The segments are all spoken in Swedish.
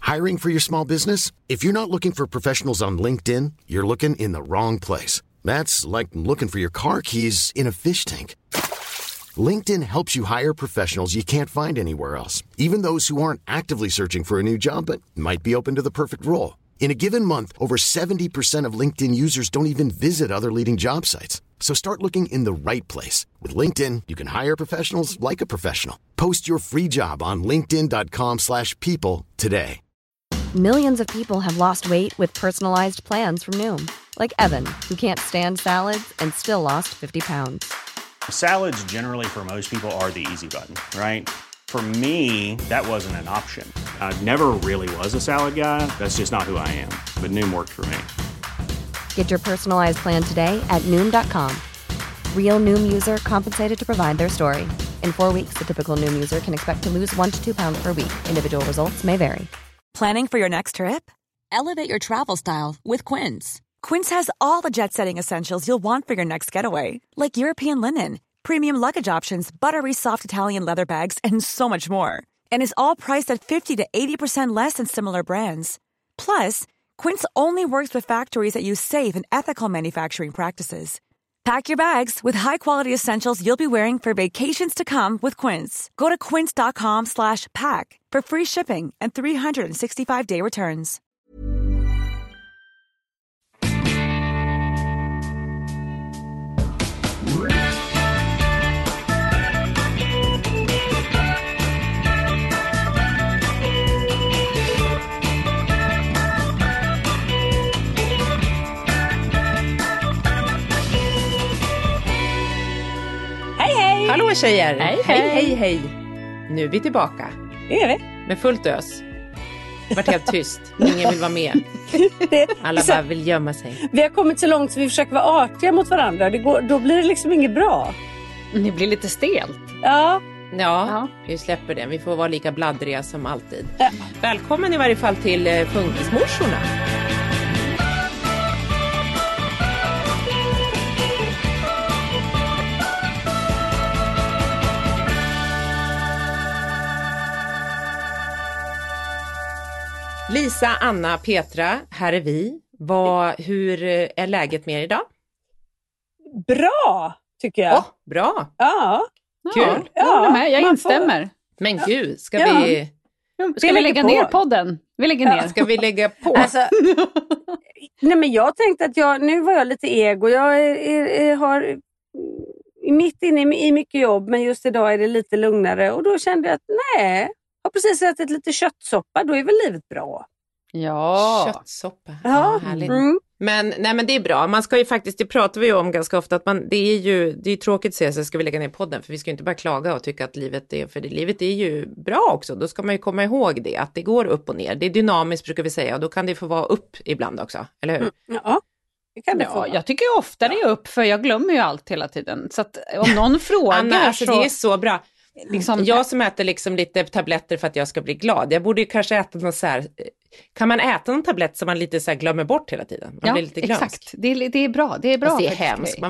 Hiring for your small business? If you're not looking for professionals on LinkedIn, you're looking in the wrong place. That's like looking for your car keys in a fish tank. LinkedIn helps you hire professionals you can't find anywhere else, even those who aren't actively searching for a new job but might be open to the perfect role. In a given month, over 70% of LinkedIn users don't even visit other leading job sites. So start looking in the right place. With LinkedIn, you can hire professionals like a professional. Post your free job on linkedin.com/people today. Millions of people have lost weight with personalized plans from Noom. Like Evan, who can't stand salads and still lost 50 pounds. Salads generally for most people are the easy button, right? For me, that wasn't an option. I never really was a salad guy. That's just not who I am. But Noom worked for me. Get your personalized plan today at Noom.com. Real Noom user compensated to provide their story. In 4 weeks, the typical Noom user can expect to lose 1 to 2 pounds per week. Individual results may vary. Planning for your next trip? Elevate your travel style with Quince. Quince has all the jet-setting essentials you'll want for your next getaway, like European linen, premium luggage options, buttery soft Italian leather bags, and so much more. And is all priced at 50 to 80% less than similar brands. Plus, Quince only works with factories that use safe and ethical manufacturing practices. Pack your bags with high-quality essentials you'll be wearing for vacations to come with Quince. Go to quince.com/pack for free shipping and 365-day returns. Hallå tjejer! Hej. Hej! Nu är vi tillbaka. Det är vi. Med fullt ös. Det har varit helt tyst. Ingen vill vara med. Alla bara vill gömma sig. Vi har kommit så långt så vi försöker vara artiga mot varandra. Då blir det liksom inget bra. Det blir lite stelt. Ja, vi släpper det. Vi får vara lika bladdriga som alltid. Ja. Välkommen i varje fall till Funkismorsorna. Lisa, Anna, Petra, här är vi. Hur är läget med er idag? Bra, tycker jag. Bra. Ja. Kul. Jag instämmer. Men gud, ska vi lägga ner podden? Vi lägger ner. Ska vi lägga på? Alltså, nej, men jag tänkte att nu var jag lite ego. Jag har mitt inne i mycket jobb, men just idag är det lite lugnare. Och då kände jag att har precis ätit lite köttsoppa, då är väl livet bra. Ja. Köttsoppa. Ja, härligt. Men det är bra. Man ska ju faktiskt, det pratar vi ju om ganska ofta, att det är ju tråkigt att säga så ska vi lägga ner podden, för vi ska ju inte bara klaga och tycka att livet är ju bra också. Då ska man ju komma ihåg det, att det går upp och ner. Det är dynamiskt brukar vi säga, och då kan det få vara upp ibland också, eller hur? Ja. Jag tycker ofta det är upp, för jag glömmer ju allt hela tiden. Så att om någon frågar Anna, alltså, det är så bra. Liksom, jag som äter liksom lite tabletter för att jag ska bli glad. Jag borde ju kanske äta något så här. Kan man äta någon tablett som man lite så här glömmer bort hela tiden? Man blir lite glömsk. Exakt. Det är bra. Det är bra. Alltså, det är hemskt.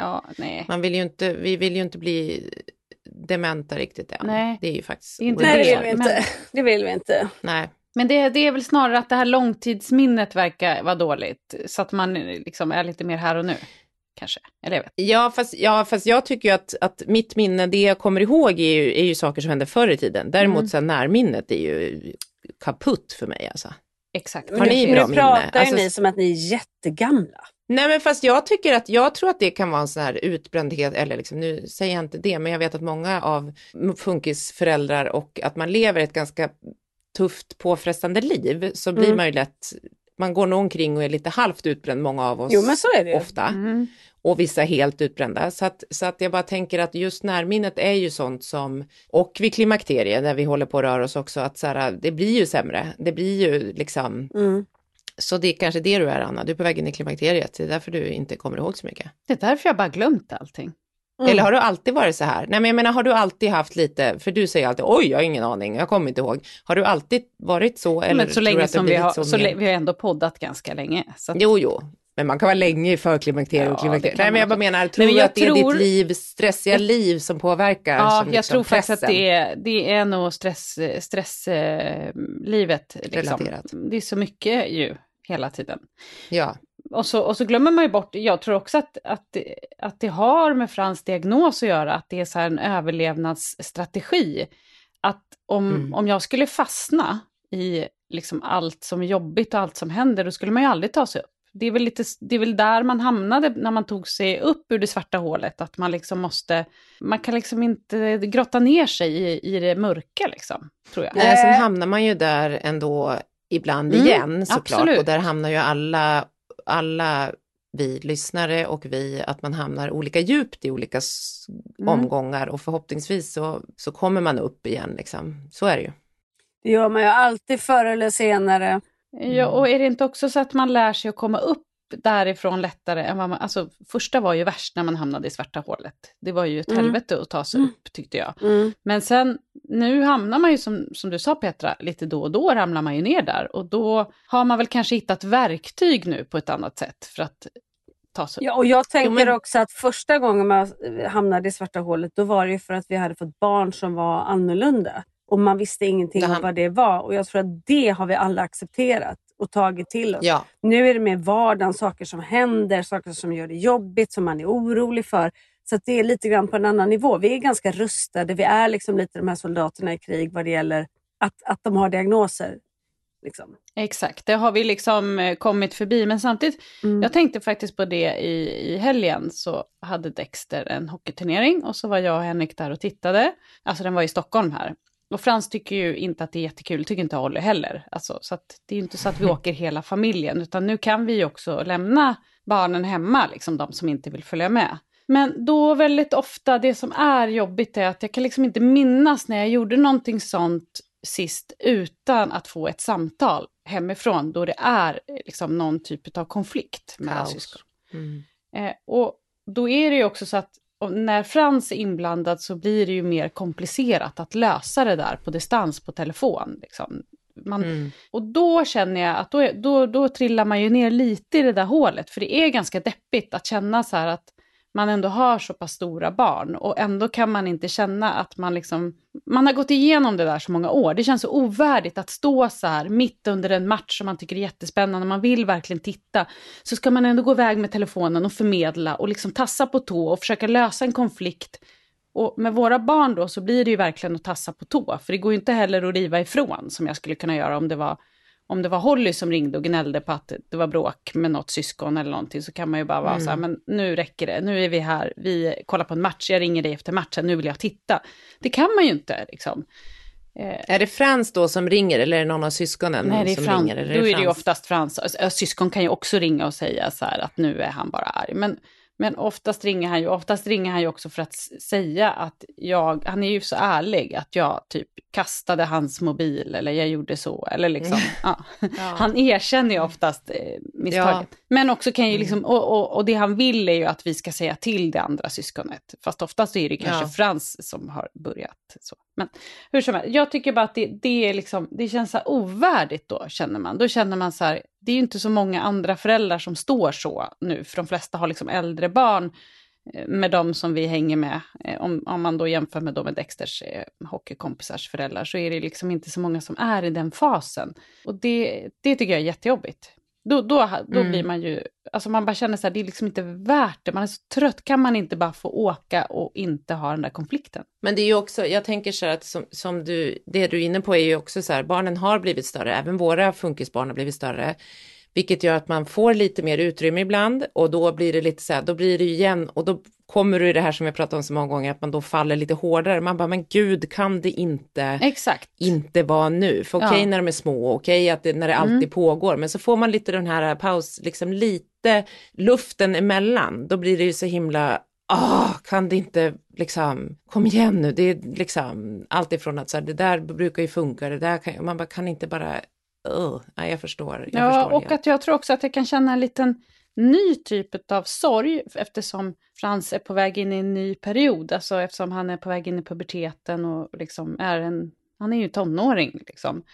Vi vill ju inte bli dementa riktigt än. Nej. Det är ju faktiskt. Det vill vi inte. Nej. Men det är väl snarare att det här långtidsminnet verkar vara dåligt. Så att man liksom är lite mer här och nu. Kanske, eller jag vet. Fast jag tycker ju att mitt minne, det jag kommer ihåg är ju saker som hände förr i tiden. Däremot så här, närminnet är ju kaputt för mig alltså. Exakt. Har ni bra minne? Pratar ni som att ni är jättegamla? Nej, men fast jag tror att det kan vara en sån här utbrändhet, eller liksom, nu säger jag inte det, men jag vet att många av funkisföräldrar, och att man lever ett ganska tufft, påfrestande liv, så blir man ju lätt, man går nog omkring och är lite halvt utbränd, många av oss. Jo, men så är det ofta. Och vissa helt utbrända. Så att jag bara tänker att just närminnet är ju sånt som, och vid klimakteriet när vi håller på att röra oss också, att så här, det blir ju sämre. Det blir ju liksom, så det är kanske det du är, Anna. Du är på väg in i klimakteriet, det är därför du inte kommer ihåg så mycket. Det är därför jag bara glömt allting. Eller har du alltid varit så här? Nej, men jag menar, har du alltid haft lite, för du säger alltid, oj, jag har ingen aning, jag kommer inte ihåg. Har du alltid varit så? Eller men så länge som vi har vi har ändå poddat ganska länge. Så att... Jo. Men man kan vara länge i förklimakteriet och klimakteriet. Nej, men jag bara menar, tror du att det är ditt liv, stressiga liv som påverkar? Ja, som jag liksom tror faktiskt att pressen? det är nog stresslivet. Liksom. Relaterat. Det är så mycket ju hela tiden. Ja. Och så glömmer man ju bort, jag tror också att det har med Frans diagnos att göra, att det är så här en överlevnadsstrategi. Att om jag skulle fastna i liksom allt som är jobbigt och allt som händer, då skulle man ju aldrig ta sig upp. Det är väl där man hamnade när man tog sig upp ur det svarta hålet, att man liksom man kan liksom inte grotta ner sig i det mörka liksom, tror jag. Nej, sen hamnar man ju där ändå ibland igen såklart. Absolut. Och där hamnar ju alla vi lyssnare och vi, att man hamnar olika djupt i olika omgångar, och förhoppningsvis så kommer man upp igen liksom. Så är det ju. Det gör man ju alltid förr eller senare. Ja, och är det inte också så att man lär sig att komma upp därifrån lättare än vad man... Alltså, första var ju värst när man hamnade i svarta hålet. Det var ju ett helvete att ta sig upp, tyckte jag. Men sen, nu hamnar man ju, som du sa Petra, lite då och då ramlar man ju ner där. Och då har man väl kanske hittat verktyg nu på ett annat sätt för att ta sig upp. Ja, och jag tänker också att första gången man hamnade i svarta hålet, då var det ju för att vi hade fått barn som var annorlunda. Och man visste ingenting om vad det var. Och jag tror att det har vi alla accepterat och tagit till oss. Ja. Nu är det mer vardagen, saker som händer, saker som gör det jobbigt, som man är orolig för. Så att det är lite grann på en annan nivå. Vi är ganska rustade. Vi är liksom lite de här soldaterna i krig vad det gäller att de har diagnoser. Liksom. Exakt, det har vi liksom kommit förbi. Men samtidigt, jag tänkte faktiskt på det i helgen, så hade Dexter en hockeyturnering och så var jag och Henrik där och tittade. Alltså den var i Stockholm här. Och Frans tycker ju inte att det är jättekul, tycker inte Olli heller. Alltså, så att det är ju inte så att vi åker hela familjen, utan nu kan vi ju också lämna barnen hemma, liksom de som inte vill följa med. Men då väldigt ofta, det som är jobbigt är att jag kan liksom inte minnas när jag gjorde någonting sånt sist utan att få ett samtal hemifrån då det är liksom någon typ av konflikt mellan syskon. Och då är det ju också så att när Frans är inblandad så blir det ju mer komplicerat att lösa det där på distans på telefon. Liksom. Och då känner jag att då trillar man ju ner lite i det där hålet. För det är ganska deppigt att känna så här att man ändå har så pass stora barn. Och ändå kan man inte känna att man har gått igenom det där så många år. Det känns så ovärdigt att stå så här mitt under en match som man tycker är jättespännande. Man vill verkligen titta. Så ska man ändå gå iväg med telefonen och förmedla och liksom tassa på tå och försöka lösa en konflikt. Och med våra barn då så blir det ju verkligen att tassa på tå. För det går ju inte heller att riva ifrån som jag skulle kunna göra om det var Holly som ringde och gnällde på att det var bråk med något syskon eller någonting, så kan man ju bara vara så här, men nu räcker det, nu är vi här, vi kollar på en match, jag ringer dig efter matchen, nu vill jag titta. Det kan man ju inte liksom. Är det Frans då som ringer eller är det någon av syskonen? Nej, det är som Frans. ringer? Eller Då är det ju oftast Frans. Syskon kan ju också ringa och säga så här att nu är han bara arg. Men oftast ringer han ju också för att säga att han är ju så ärlig att jag typ kastade hans mobil eller jag gjorde så eller liksom, Han erkänner ju oftast misstaget. Ja. Men också kan ju liksom, och det han vill är ju att vi ska säga till det andra syskonet. Fast oftast är det kanske Frans som har börjat så. Men hur som helst, jag tycker bara att det är liksom, det känns så här ovärdigt då känner man. Då känner man så här, det är ju inte så många andra föräldrar som står så nu. För de flesta har liksom äldre barn med de som vi hänger med. Om man då jämför med Dexters hockeykompisars föräldrar så är det liksom inte så många som är i den fasen. Och det tycker jag är jättejobbigt. Då blir man ju, alltså man bara känner så här, det är liksom inte värt det. Man är så trött, kan man inte bara få åka och inte ha den där konflikten? Men det är ju också, jag tänker så här att det du är inne på är ju också så här, barnen har blivit större, även våra funkisbarn har blivit större. Vilket gör att man får lite mer utrymme ibland och då blir det lite så här, då blir det igen och då kommer du i det här som jag pratat om så många gånger att man då faller lite hårdare. Man bara, men gud, kan det inte vara nu? För okej, när de är små, okej att när det alltid pågår, men så får man lite den här paus, liksom lite luften emellan. Då blir det ju så himla, kan det inte liksom, kom igen nu, det är liksom allt ifrån att så här, det där brukar ju funka, det där man bara kan inte bara, nej, jag förstår. Och att jag tror också att jag kan känna en liten ny typ av sorg eftersom Frans är på väg in i en ny period, alltså eftersom han är på väg in i puberteten och liksom han är ju tonåring liksom.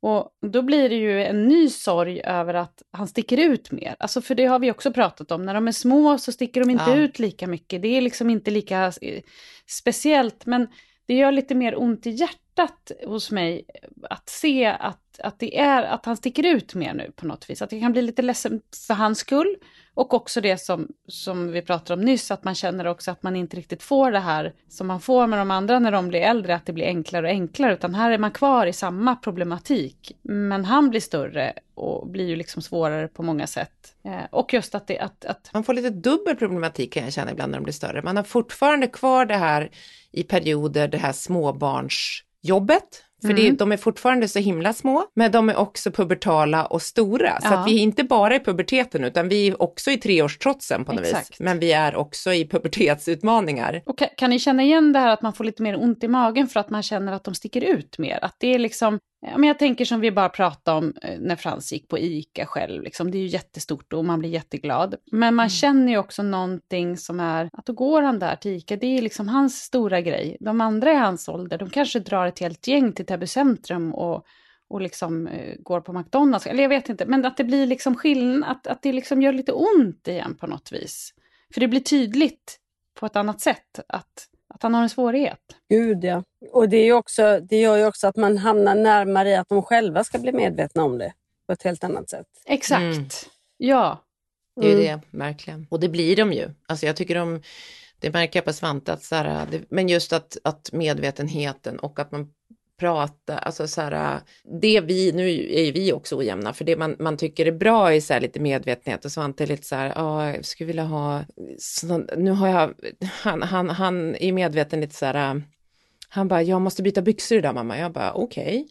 Och då blir det ju en ny sorg över att han sticker ut mer. Alltså för det har vi också pratat om. När de är små så sticker de inte ut lika mycket. Det är liksom inte lika speciellt. Men det gör lite mer ont i hjärtat hos mig att se att det är att han sticker ut mer nu på något vis. Att jag kan bli lite ledsen för hans skull. Och också det som vi pratade om nyss, att man känner också att man inte riktigt får det här som man får med de andra när de blir äldre, att det blir enklare och enklare, utan här är man kvar i samma problematik. Men han blir större och blir ju liksom svårare på många sätt. Och just att man får lite dubbel problematik kan jag känna ibland när de blir större. Man har fortfarande kvar det här i perioder, det här småbarnsjobbet. För de är fortfarande så himla små, men de är också pubertala och stora. Så att vi är inte bara i puberteten, utan vi är också i 3-årstrotsen på något vis. Men vi är också i pubertetsutmaningar. Och kan ni känna igen det här att man får lite mer ont i magen för att man känner att de sticker ut mer? Att det är liksom, men jag tänker som vi bara pratade om när Frans gick på ICA själv. Liksom, det är ju jättestort och man blir jätteglad. Men man känner ju också någonting som är, att då går han där till ICA. Det är liksom hans stora grej. De andra i hans ålder, de kanske drar ett helt gäng till Täby centrum och liksom går på McDonalds. Eller jag vet inte, men att det blir liksom skillnad, att det liksom gör lite ont igen på något vis. För det blir tydligt på ett annat sätt att han har en svårighet. Gud ja. Och det gör ju också att man hamnar närmare i att de själva ska bli medvetna om det på ett helt annat sätt. Exakt. Ja. Det är ju det, verkligen. Och det blir de ju. Alltså jag tycker det märker jag på Svante att men just att medvetenheten och att man pratar, alltså det nu är vi också ojämna, för det man tycker är bra är så här lite medvetenhet, och Svante är lite så här, jag skulle vilja ha nu har jag, han är medveten lite så här, han bara, jag måste byta byxor idag mamma. Jag bara, okej.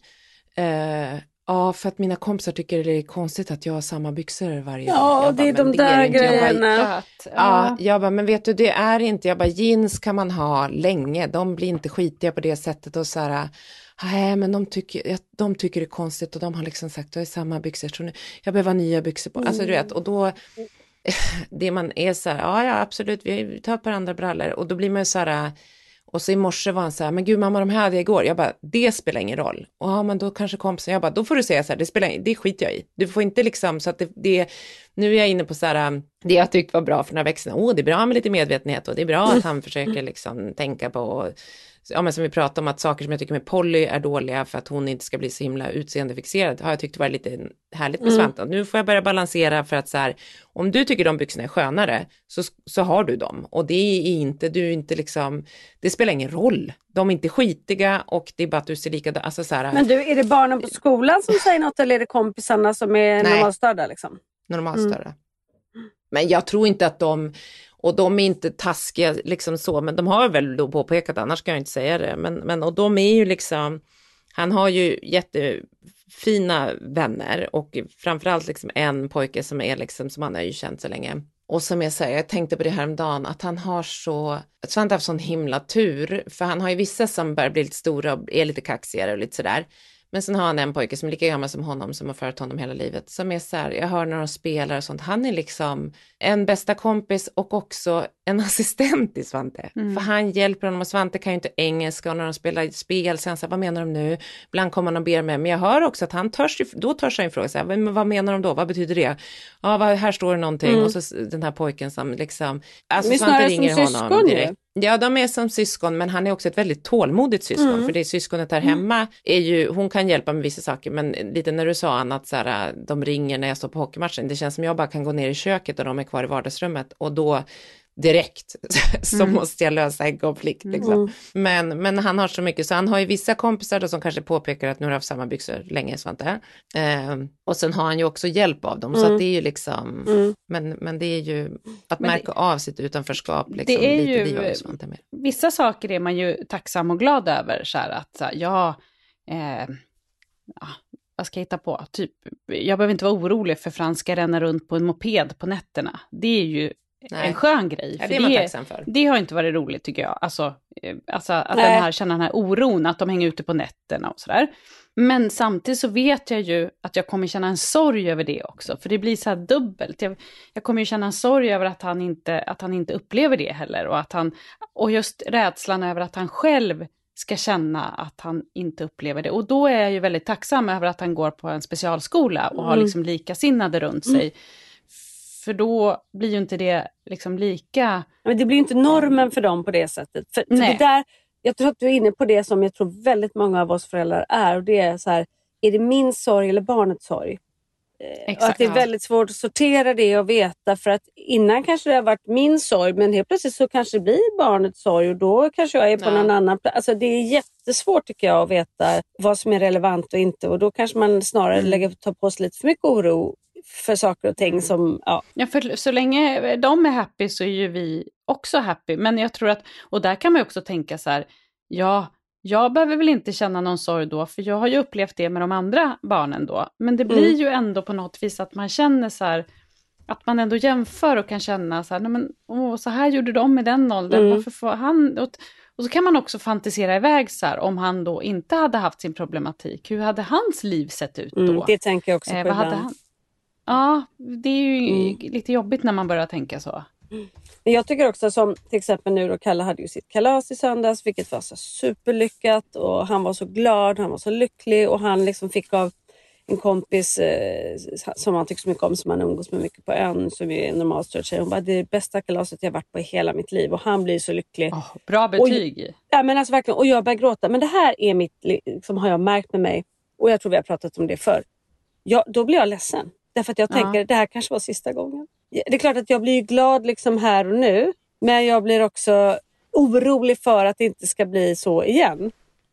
Ja, för att mina kompisar tycker det är konstigt att jag har samma byxor varje dag. Ja, det är de där grejerna. Jag bara, men vet du, det är inte, jag bara, jeans kan man ha länge, de blir inte skitiga på det sättet, och så här, nej men de tycker det är konstigt, och de har liksom sagt, jag har samma byxor, så nu, jag behöver nya byxor på, alltså du vet, och då det man är så här, ja absolut, vi tar på andra brallor, och då blir man så här. Och så i morse var han så här, men gud mamma, de här hade jag igår. Jag bara, det spelar ingen roll. Och ja, men då kanske kompisen, jag bara, då får du säga så här, det skiter jag i. Du får inte liksom, så att nu är jag inne på så här, det jag tyckte var bra för några växterna. Det är bra med lite medvetenhet, och det är bra att han försöker liksom tänka på, ja men som vi pratade om, att saker som jag tycker med Polly är dåliga för att hon inte ska bli så himla utseendefixerad, har jag tyckt var lite härligt med Svante. Nu får jag börja balansera, för att så här, om du tycker de byxorna är skönare, så har du dem, och det är inte, du är inte liksom, det spelar ingen roll, de är inte skitiga, och det är bara att du ser likadant, alltså så här. Men du, är det barnen på skolan som säger något, eller är det kompisarna som är normalstörda liksom? Normalstörda. Men jag tror inte att de är inte taskiga liksom så, men de har väl då påpekat, annars ska jag inte säga det, men och de är ju liksom, han har ju jättefina vänner, och framförallt liksom en pojke som är liksom, som han har ju känt så länge, och som jag säger, jag tänkte på det här om dagen, att han har så han har haft sån himla tur, för han har ju vissa som börjar bli lite stora och är lite kaxigare och lite sådär. Men sen har han en pojke som är lika gammal som honom, som har följt honom hela livet, som är så här, jag hör när de spelar och sånt, han är liksom en bästa kompis och också en assistent i Svante. För han hjälper honom, och Svante kan ju inte engelska, och när de spelar spel så han säger, vad menar de nu? Ibland kommer han och ber med, men jag hör också att han törs han fråga så här, men vad menar de då? Vad betyder det? Ja, här står det någonting, och så den här pojken som liksom, alltså Svante ringer honom direkt. Ja, de är som syskon, men han är också ett väldigt tålmodigt syskon, för det syskonet där hemma är ju, hon kan hjälpa med vissa saker, men lite när du sa annat så här, de ringer när jag står på hockeymatchen, det känns som jag bara kan gå ner i köket och de är kvar i vardagsrummet, och då direkt så måste jag lösa en konflikt liksom. Men han har så mycket, så han har ju vissa kompisar då som kanske påpekar att nu har jag haft samma byxor länge, Svante. Och sen har han ju också hjälp av dem, så att det är ju liksom men det är ju att märka av sitt utanförskap liksom, det är lite, ju, det gör ju Svante med. Vissa saker är man ju tacksam och glad över, så här, att vad ska jag hitta på? Typ, jag behöver inte vara orolig för Frans ska ränna runt på en moped på nätterna. Det är ju en skön grej. Ja, det är man tacksam för. Det har inte varit roligt tycker jag. Alltså att känna den här oron, att de hänger ute på nätterna och sådär. Men samtidigt så vet jag ju att jag kommer känna en sorg över det också. För det blir så här dubbelt. Jag kommer ju känna en sorg över att han inte upplever det heller. Och just rädslan över att han själv ska känna att han inte upplever det. Och då är jag ju väldigt tacksam över att han går på en specialskola och har liksom likasinnade runt sig. För då blir ju inte det liksom lika... Men det blir ju inte normen för dem på det sättet. För det där, jag tror att du är inne på det som jag tror väldigt många av oss föräldrar är. Och det är så här, är det min sorg eller barnets sorg? Exakt, och att det är väldigt svårt att sortera det och veta. För att innan kanske det har varit min sorg, men helt plötsligt så kanske det blir barnets sorg. Och då kanske jag är på någon annan plats. Alltså det är jättesvårt tycker jag att veta vad som är relevant och inte. Och då kanske man snarare tar på sig lite för mycket oro för saker och ting som, Ja, för så länge de är happy så är ju vi också happy. Men jag tror att, och där kan man ju också tänka så här, jag behöver väl inte känna någon sorg då, för jag har ju upplevt det med de andra barnen då. Men det blir ju ändå på något vis att man känner så här, att man ändå jämför och kan känna så här, nej men, så här gjorde de med den åldern, varför får han... Och så kan man också fantisera iväg så här, om han då inte hade haft sin problematik, hur hade hans liv sett ut då? Det tänker jag också på vad hade han? Ja, det är ju lite jobbigt när man börjar tänka så. Men jag tycker också som till exempel nu då, Kalle hade ju sitt kalas i söndags, vilket var så superlyckat och han var så glad, han var så lycklig och han liksom fick av en kompis som han tycker så mycket om, som han umgås med mycket på ön, som är en normalstörd tjej. Hon bara, det är det bästa kalaset jag varit på i hela mitt liv och han blir så lycklig. Bra betyg. Ja men alltså verkligen, och jag börjar gråta. Men det här är mitt, som har jag märkt med mig, och jag tror vi har pratat om det förr. Då blir jag ledsen. Därför att jag tänker, det här kanske var sista gången. Det är klart att jag blir glad liksom här och nu. Men jag blir också orolig för att det inte ska bli så igen.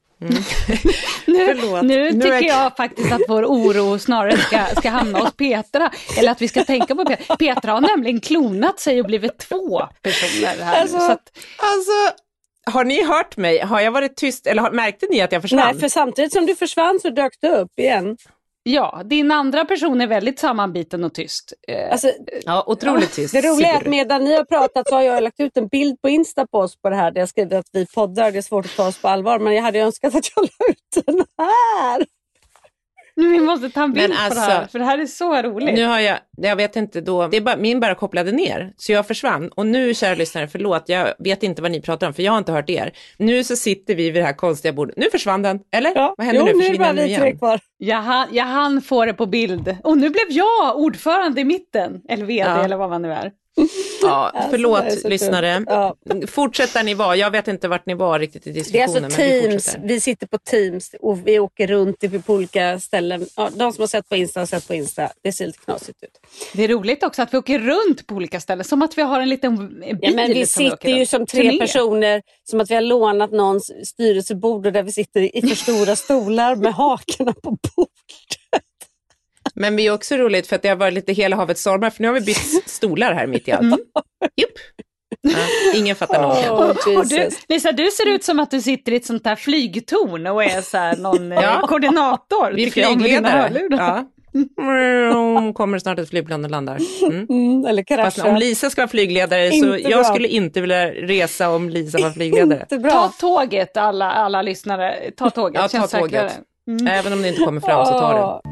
Nu tycker jag faktiskt att vår oro snarare ska hamna hos Petra. Eller att vi ska tänka på Petra. Petra har nämligen klonat sig och blivit 2 personer här. Alltså, har ni hört mig? Har jag varit tyst? Eller märkte ni att jag försvann? Nej, för samtidigt som du försvann så dök du upp igen. Ja, din andra person är väldigt sammanbiten och tyst. Alltså, ja, otroligt tyst. Det roliga är att medan ni har pratat så har jag lagt ut en bild på Insta på oss på det här. Där jag skrivit att vi poddar, det är svårt att ta oss på allvar. Men jag hade önskat att jag la ut den här. Vi måste ta en bild på det här, för det här är så roligt. Nu har jag vet inte då, det är bara, min bara kopplade ner, så jag försvann. Och nu, kära lyssnare, förlåt, jag vet inte vad ni pratar om, för jag har inte hört er. Nu så sitter vi vid det här konstiga bordet. Nu försvann den, eller? Ja. Vad händer nu? Försvinner den igen? Kvar. Jag hann få det på bild. Och nu blev jag ordförande i mitten, eller vd, eller vad man nu är. Ja, förlåt lyssnare. Ja. Fortsätt där ni var. Jag vet inte vart ni var riktigt i diskussionen. Det är alltså Teams. Vi sitter på Teams och vi åker runt på olika ställen. Ja, de som har sett på Insta har sett på Insta. Det ser lite knasigt ut. Det är roligt också att vi åker runt på olika ställen. Som att vi har en liten bil. Ja, men vi sitter ju som 3 personer. Som att vi har lånat någons styrelsebord där vi sitter i för stora stolar med hakorna på bordet. Men vi är också roligt för att det har varit lite hela havet stormar, för nu har vi bytt stolar här mitt i allt. Jupp. Ja, ingen fattar någonting. Och du, Lisa, du ser ut som att du sitter i ett sånt här flygtorn och är så här någon koordinator. Vi är flygledare. Ja. Kommer snart ett flygplan och landar. Eller kraschar. Fast om Lisa ska vara flygledare så jag skulle inte vilja resa om Lisa var flygledare. Ta tåget, alla lyssnare. Ta tåget. Ja, ta tåget. Även om det inte kommer fram så tar det.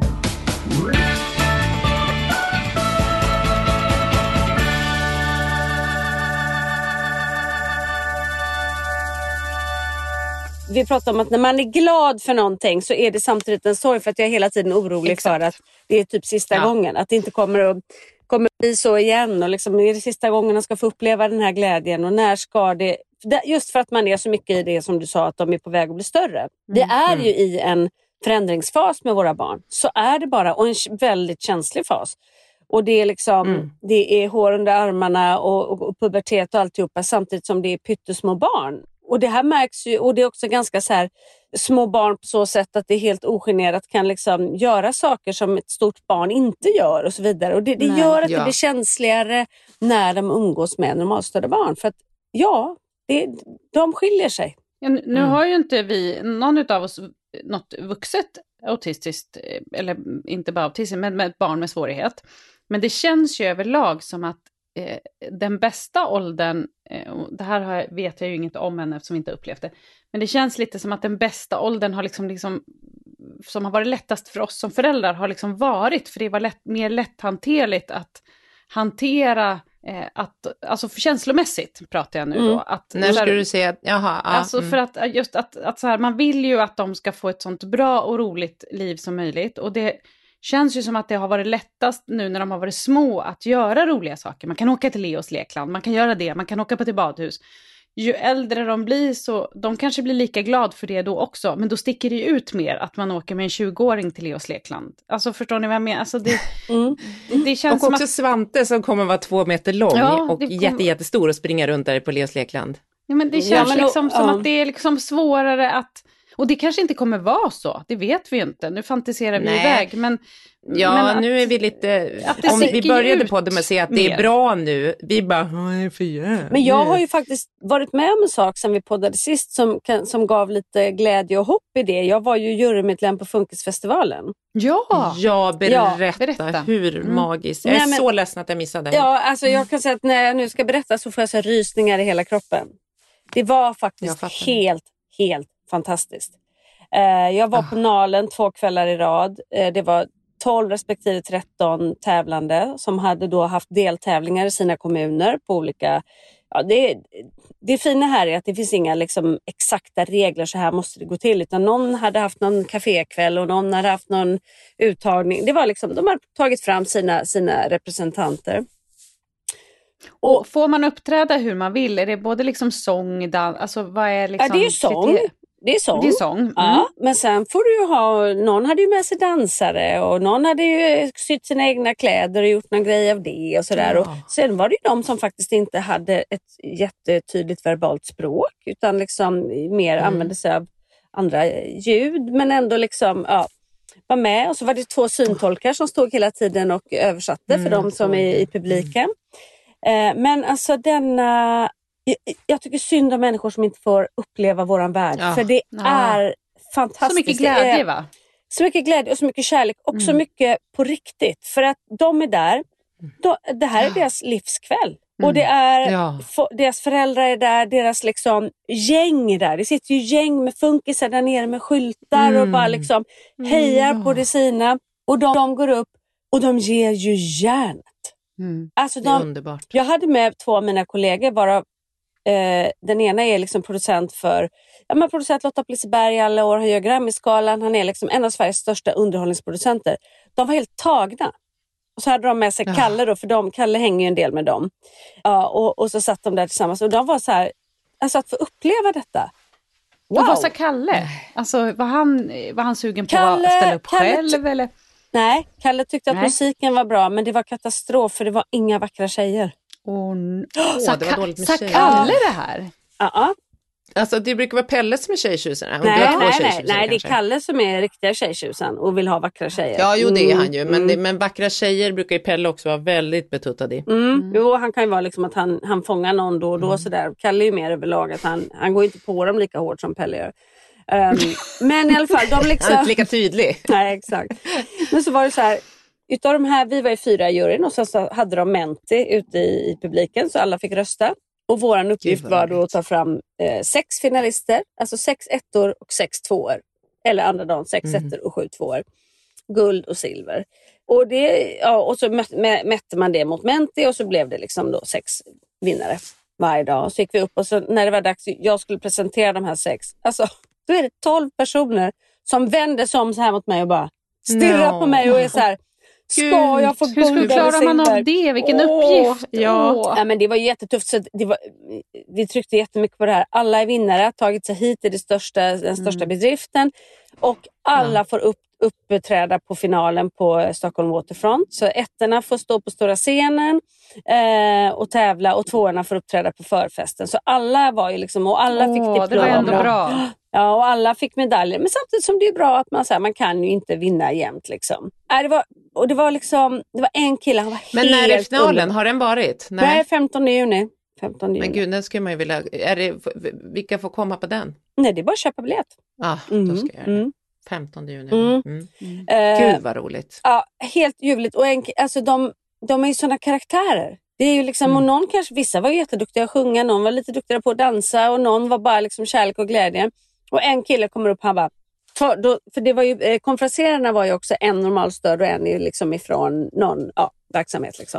Vi pratar om att när man är glad för någonting så är det samtidigt en sorg, för att jag är hela tiden orolig för att det är typ sista gången. Att det inte kommer bli så igen, och liksom är det sista gången man ska få uppleva den här glädjen, och när ska det, just för att man är så mycket i det som du sa, att de är på väg att bli större. Vi är ju i en förändringsfas med våra barn, så är det bara, och en väldigt känslig fas. Och det är liksom, det är hår under armarna och pubertet och alltihopa, samtidigt som det är pyttesmå barn. Och det här märks ju, och det är också ganska så här små barn på så sätt att det är helt ogenerat kan liksom göra saker som ett stort barn inte gör och så vidare. Och det gör att det blir känsligare när de umgås med normalstörda barn. För att de skiljer sig. Ja, nu har ju inte någon av oss något vuxet autistiskt, eller inte bara autism, men med ett barn med svårighet. Men det känns ju överlag som att den bästa åldern, det här vet jag ju inget om än eftersom vi inte upplevt det, men det känns lite som att den bästa åldern har liksom som har varit lättast för oss som föräldrar har liksom varit, för det var mer lätthanterligt att hantera alltså för känslomässigt pratar jag nu då. Att, när ska du säga att, alltså för att just att så här, man vill ju att de ska få ett sånt bra och roligt liv som möjligt. Och det känns ju som att det har varit lättast nu när de har varit små att göra roliga saker. Man kan åka till Leos lekland, man kan göra det, man kan åka på till badhus. Ju äldre de blir så, de kanske blir lika glad för det då också. Men då sticker det ju ut mer att man åker med en 20-åring till Leos lekland. Alltså förstår ni vad jag menar? Alltså det känns och som också att... Svante som kommer vara 2 meter lång och jättestor och springa runt där på Leos lekland. Ja, men det känns liksom som att det är liksom svårare att... Och det kanske inte kommer vara så, det vet vi ju inte. Nu fantiserar vi iväg, men... Ja, men att, nu är vi lite... Om vi började på det med att säga att det är bra nu, vi bara, det är för jävligt. Men jag har ju faktiskt varit med om en sak som vi poddade sist som gav lite glädje och hopp i det. Jag var ju jurymedlem på Funkisfestivalen. Ja, berätta. Hur magiskt. Jag är så ledsen att jag missade det. Ja, alltså jag kan säga att när jag nu ska berätta så får jag så rysningar i hela kroppen. Det var faktiskt helt fantastiskt. Jag var på Nalen 2 kvällar i rad. Det var 12 respektive 13 tävlande som hade då haft deltävlingar i sina kommuner på olika... Ja, det fina här är att det finns inga liksom exakta regler, så här måste det gå till. Utan någon hade haft någon kafékväll och någon hade haft någon uttagning. Det var liksom, de har tagit fram sina representanter. Och får man uppträda hur man vill? Är det både liksom sång, dans, alltså vad är liksom... Ja, det är ju sång. Det är sång. Ja, men sen får du ju ha, någon hade ju med sig dansare och någon hade ju sytt sina egna kläder och gjort någon grej av det och sådär. Ja. Och sen var det ju de som faktiskt inte hade ett jättetydligt verbalt språk utan liksom mer använde sig av andra ljud, men ändå liksom var med. Och så var det 2 syntolkar som stod hela tiden och översatte för de som är i publiken. Men alltså jag tycker synd om människor som inte får uppleva våran värld. För det är fantastiskt. Så mycket glädje, va? Så mycket glädje och så mycket kärlek. Och så mycket på riktigt. För att de är där. Det här är deras livskväll. Och det är deras föräldrar är där. Deras liksom gäng är där. Det sitter ju gäng med funkisar där nere med skyltar. Och bara liksom hejar på det sina. Och de går upp. Och de ger ju järnet. Alltså det är underbart. Jag hade med 2 av mina kollegor varav den ena är liksom producent för producerat Lotta på Liseberg alla år, han gör Grammy-skalan, han är liksom en av Sveriges största underhållningsproducenter. De var helt tagna. Och så hade de med sig Kalle då, för Kalle hänger ju en del med dem. Och så satt de där tillsammans och de var så här, alltså att få uppleva detta. Wow. Och vad sa Kalle? Alltså var han sugen på att ställa upp själv eller? Nej, Kalle tyckte att musiken var bra, men det var katastrof för det var inga vackra tjejer. Det var dåligt med tjejer. Kalle det här? Ja. Alltså det brukar vara Pelle som är tjejtjusaren. Nej, det är Kalle som är riktiga tjejtjusan och vill ha vackra tjejer. Ja, jo det är han ju. Men vackra tjejer brukar ju Pelle också vara väldigt betuttad i. Jo, han kan ju vara liksom att han fångar någon då och då sådär. Kalle är ju mer överlag att han går inte på dem lika hårt som Pelle gör. Men i alla fall, de liksom... Han är inte lika tydlig. Nej, exakt. Men så var det så här, utav de här, vi var ju 4 i juryn och så hade de menti ute i publiken så alla fick rösta. Och våran uppgift var då att ta fram 6 finalister, alltså 6 ettor och 6 tvåor. Eller andra dagen 6 ettor och 7 tvåor. Guld och silver. Och och så mätte man det mot menti och så blev det liksom då 6 vinnare varje dag. Och så gick vi upp och så när det var dags, jag skulle presentera de här 6. Alltså, då är det 12 personer som vänder sig om så här mot mig och bara stirrar på mig och är så här, ska jag få guld? Hur skulle klarar man av det? Vilken uppgift? Ja, men det var jättetufft. Så vi tryckte jättemycket på det här. Alla är vinnare, har tagit sig hit till den största bedriften. Och alla får uppträda på finalen på Stockholm Waterfront. Så ettorna får stå på stora scenen och tävla och tvåorna får uppträda på förfesten. Så alla var ju liksom, och alla fick diplom. Det var ändå bra. Ja, och alla fick medaljer. Men samtidigt som det är bra att man kan ju inte vinna jämt liksom. Det var en kille, han var helt... Men när är finalen? Har den varit? Nej, 15 juni. Men gud, den skulle man ju vilja... Vilka får komma på den? Nej, det är bara att köpa biljett. Ja, då ska jag göra det. 15 juni. Gud vad roligt. Ja, helt ljuvligt. Och alltså de är ju såna karaktärer. Det är ju liksom, och någon kanske, vissa var jätteduktiga att sjunga, någon var lite duktigare på att dansa och någon var bara liksom kärlek och glädje. Och en kille kommer upp, han bara, för det var ju, konferenserarna var ju också en normalstöd och en liksom ifrån någon verksamhet liksom.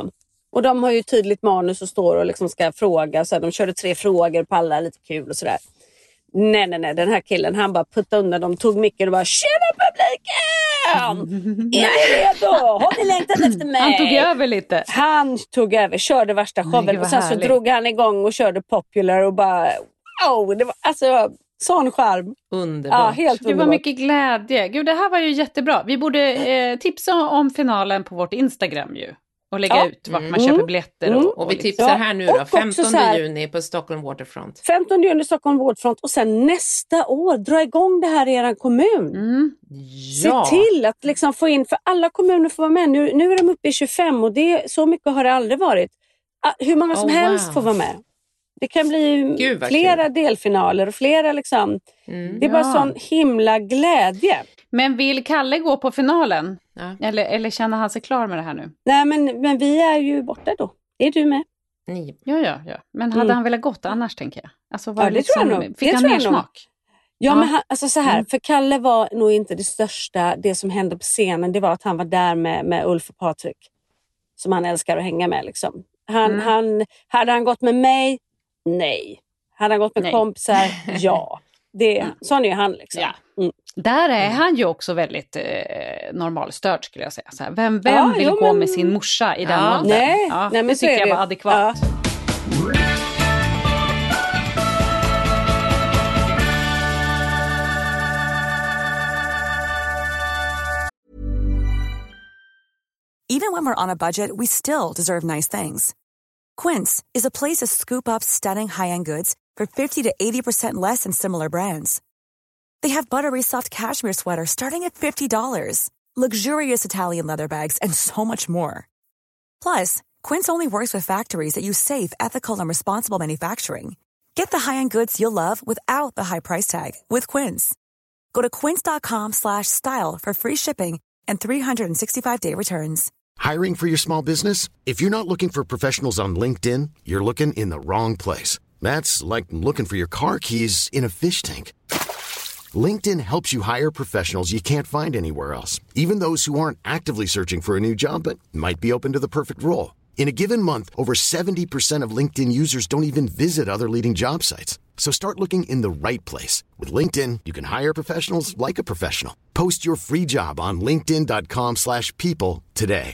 Och de har ju tydligt manus och står och liksom ska fråga. Så de körde 3 frågor på alla, lite kul och sådär. Nej. Den här killen, han bara puttade undan dem, tog micken och bara tjena publiken! Är ni redo? Har ni längtat efter mig? Han tog över lite. Han tog över, körde värsta showen. Och sen så drog han igång och körde Popular och bara wow, det var alltså sån charm. Underbart. Ja, helt underbart. Det var mycket glädje. Gud, det här var ju jättebra. Vi borde tipsa om finalen på vårt Instagram ju. Och lägga ut vart man köper biljetter. Och vi tipsar här nu då, 15 juni på Stockholm Waterfront. 15 juni Stockholm Waterfront och sen nästa år dra igång det här i er kommun. Ja. Se till att liksom få in, för alla kommuner får vara med. Nu är de uppe i 25 och så mycket har det aldrig varit. Hur många som helst får vara med. Det kan bli flera delfinaler och flera liksom. Det är bara sån himla glädje. Men vill Kalle gå på finalen? Ja. Eller känner han sig klar med det här nu? Nej, men vi är ju borta då. Är du med? Ja. Men hade han velat gått annars, tänker jag? Alltså, var det tror jag nog. Fick han mer smak? Ja, men alltså så här, för Kalle var nog inte det största, det som hände på scenen, det var att han var där med Ulf och Patrik. Som han älskar att hänga med liksom. Hade han gått med mig? Nej. Hade han gått med kompisar? Ja. Sån är ju han liksom. Ja. Där är han ju också väldigt normalstörd, skulle jag säga. Så här, vem vill gå med sin morsa i den åldern? Nej, men det tycker jag var adekvat. Ja. Even when we're on a budget, we still deserve nice things. Quince is a place to scoop up stunning high-end goods for 50 to 80% less than similar brands. They have buttery soft cashmere sweaters starting at $50, luxurious Italian leather bags, and so much more. Plus, Quince only works with factories that use safe, ethical, and responsible manufacturing. Get the high-end goods you'll love without the high price tag with Quince. Go to quince.com/style for free shipping and 365-day returns. Hiring for your small business? If you're not looking for professionals on LinkedIn, you're looking in the wrong place. That's like looking for your car keys in a fish tank. LinkedIn helps you hire professionals you can't find anywhere else, even those who aren't actively searching for a new job but might be open to the perfect role. In a given month, over 70% of LinkedIn users don't even visit other leading job sites. So start looking in the right place. With LinkedIn, you can hire professionals like a professional. Post your free job on linkedin.com/people today.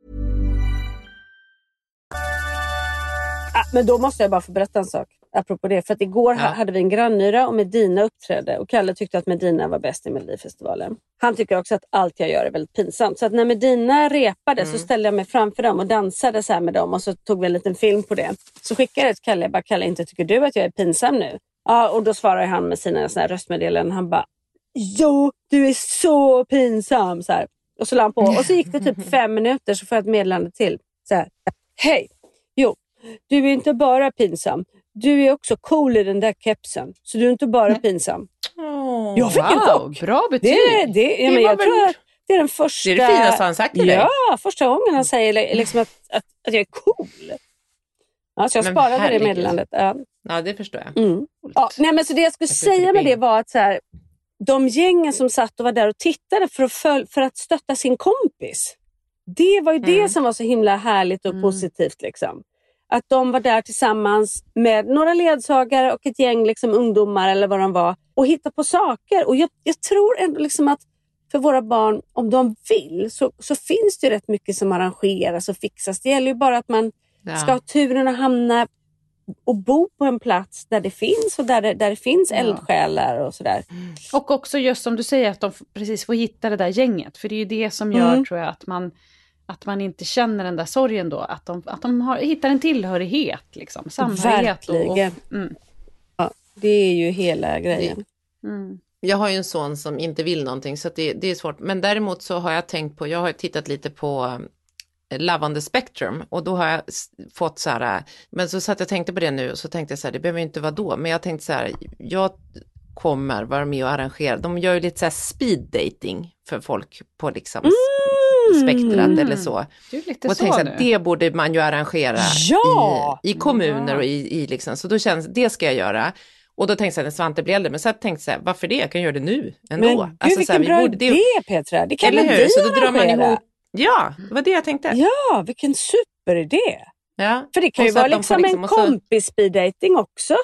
Men då måste jag bara få berätta en sak apropå det. För att igår hade vi en grannyra och Medina uppträdde. Och Kalle tyckte att Medina var bäst i Melodifestivalen. Han tycker också att allt jag gör är väldigt pinsamt. Så att när Medina repade så ställde jag mig framför dem och dansade så här med dem. Och så tog vi en liten film på det. Så skickade jag till Kalle. Jag bara, Kalle, inte tycker du att jag är pinsam nu? Ja, och då svarade han med sina såna här röstmeddelanden. Han bara, jo, du är så pinsam. Så här. Och så la han på. Och så gick det typ 5 minuter så får jag ett meddelande till. Så här, hej, jo. Du är inte bara pinsam. Du är också cool i den där kepsen. Så du är inte bara pinsam. Jag fick en chock. Bra betyg. Jag tror att det är den första... Det är det finaste han sagt till dig. Ja, första gången han säger liksom att jag är cool. Ja, så jag sparade det meddelandet. Ja, det förstår jag. Ja, nej, men så det jag skulle säga med det var att så här, de gängen som satt och var där och tittade för att stötta sin kompis. Det var ju det som var så himla härligt och positivt liksom. Att de var där tillsammans med några ledsagare och ett gäng liksom ungdomar eller vad de var. Och hitta på saker. Och jag tror ändå liksom att för våra barn, om de vill, så finns det ju rätt mycket som arrangeras och fixas. Det gäller ju bara att man ska ha turen att hamna och bo på en plats där det finns. Och där det finns eldsjälar och sådär. Och också just som du säger att de precis får hitta det där gänget. För det är ju det som gör, tror jag, att man inte känner den där sorgen då. Att de hittar en tillhörighet, liksom. Samhörighet. Verkligen. Ja, det är ju hela grejen. Jag har ju en son som inte vill någonting så att det är svårt. Men däremot så har jag har tittat lite på Love on the Spectrum. Och då har jag fått så här, men så satt jag tänkte på det nu och så tänkte jag så här, det behöver ju inte vara då. Men jag tänkte så här, jag kommer vara med och arrangera. De gör ju lite så här speed dating för folk på liksom spektrat eller så. Det är lite och så tänkte att det borde man ju arrangera i kommuner och i liksom. Så då känns det ska jag göra. Och då tänkte jag att Svante blir äldre. Men så tänkte jag, varför det? Jag kan göra det nu ändå. Men gud, vilken bra idé, Petra. Det kan eller hur? vi Så då drar man arrangera. ihop. Ja, det var det jag tänkte. Ja, vilken superidé. Ja. För det kan ju vara liksom en kompis speeddating också.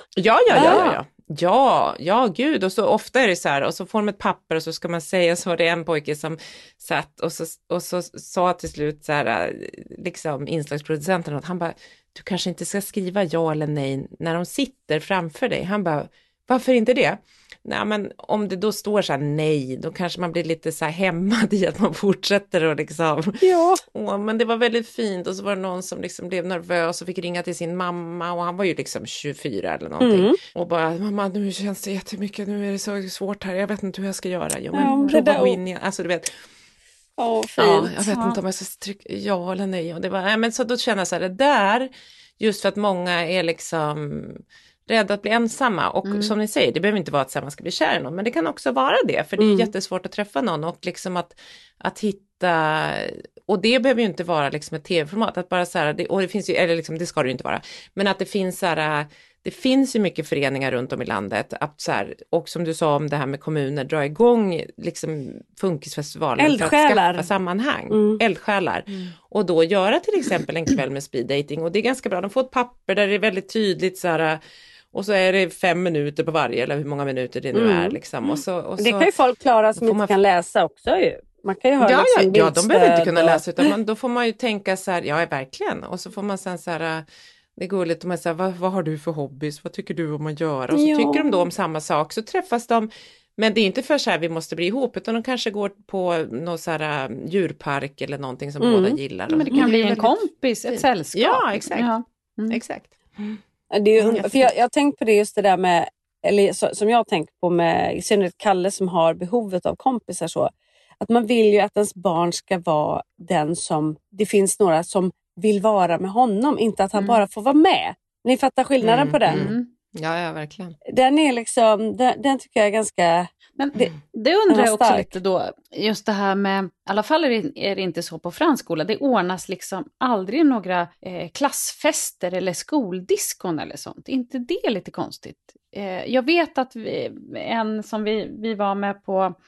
Ja, gud. Och så ofta är det så här, och så får de ett papper och så ska man säga, så var det en pojke som satt och så sa till slut så här, liksom inslagsproducenten, att han bara, du kanske inte ska skriva ja eller nej när de sitter framför dig. Han bara, varför inte det? Nej, men om det då står så här nej, då kanske man blir lite så här hämmad i att man fortsätter och liksom. Ja. Men det var väldigt fint, och så var det någon som liksom blev nervös och fick ringa till sin mamma, och han var ju liksom 24 eller någonting. Och bara, mamma, nu känns det jättemycket, nu är det så svårt här, jag vet inte hur jag ska göra. Jo, men prova gå in igen. Alltså du vet. Fint. Ja, jag vet inte om jag ska trycka ja eller nej. Och det var, men så då känner jag så här, det där, just för att många är liksom rädda att bli ensamma, och som ni säger, det behöver inte vara att man ska bli kär i någon, men det kan också vara det, för det är jättesvårt att träffa någon, och liksom att hitta, och det behöver ju inte vara liksom ett tv-format, att bara så här, och det finns ju, eller liksom, det ska det ju inte vara, men att det finns så här, det finns ju mycket föreningar runt om i landet, att så här, och som du sa om det här med kommuner, dra igång liksom funkisfestivalen för att skaffa sammanhang, eldsjälar, och då göra till exempel en kväll med speeddating, och det är ganska bra, de får ett papper där det är väldigt tydligt så här, och så är det 5 minuter på varje, eller hur många minuter det nu är liksom. Och så, det kan ju folk klara som inte kan läsa också ju. Man kan ju ha ja, de behöver inte kunna läsa, utan då får man ju tänka så här, ja verkligen, och så får man sen så här, det går lite om att säga, vad har du för hobbys, vad tycker du om att göra, och så tycker de då om samma sak, så träffas de. Men det är inte för så här vi måste bli ihop, utan de kanske går på någon så här djurpark eller någonting som båda gillar. Men det kan bli en kompis, ett sällskap. Ja, exakt. Exakt. Det är ju, för jag har tänkt på det, just det där med, eller som jag har tänkt på med i synnerhet Kalle som har behovet av kompisar, så att man vill ju att ens barn ska vara den som, det finns några som vill vara med honom, inte att han bara får vara med. Ni fattar skillnaden på den? Ja, verkligen. Den är liksom, den tycker jag är ganska. Men det undrar jag också lite då, just det här med, i alla fall är det inte så på fransk skola, det ordnas liksom aldrig några klassfester eller skoldiskon eller sånt. Inte det är lite konstigt? Jag vet att en som vi var med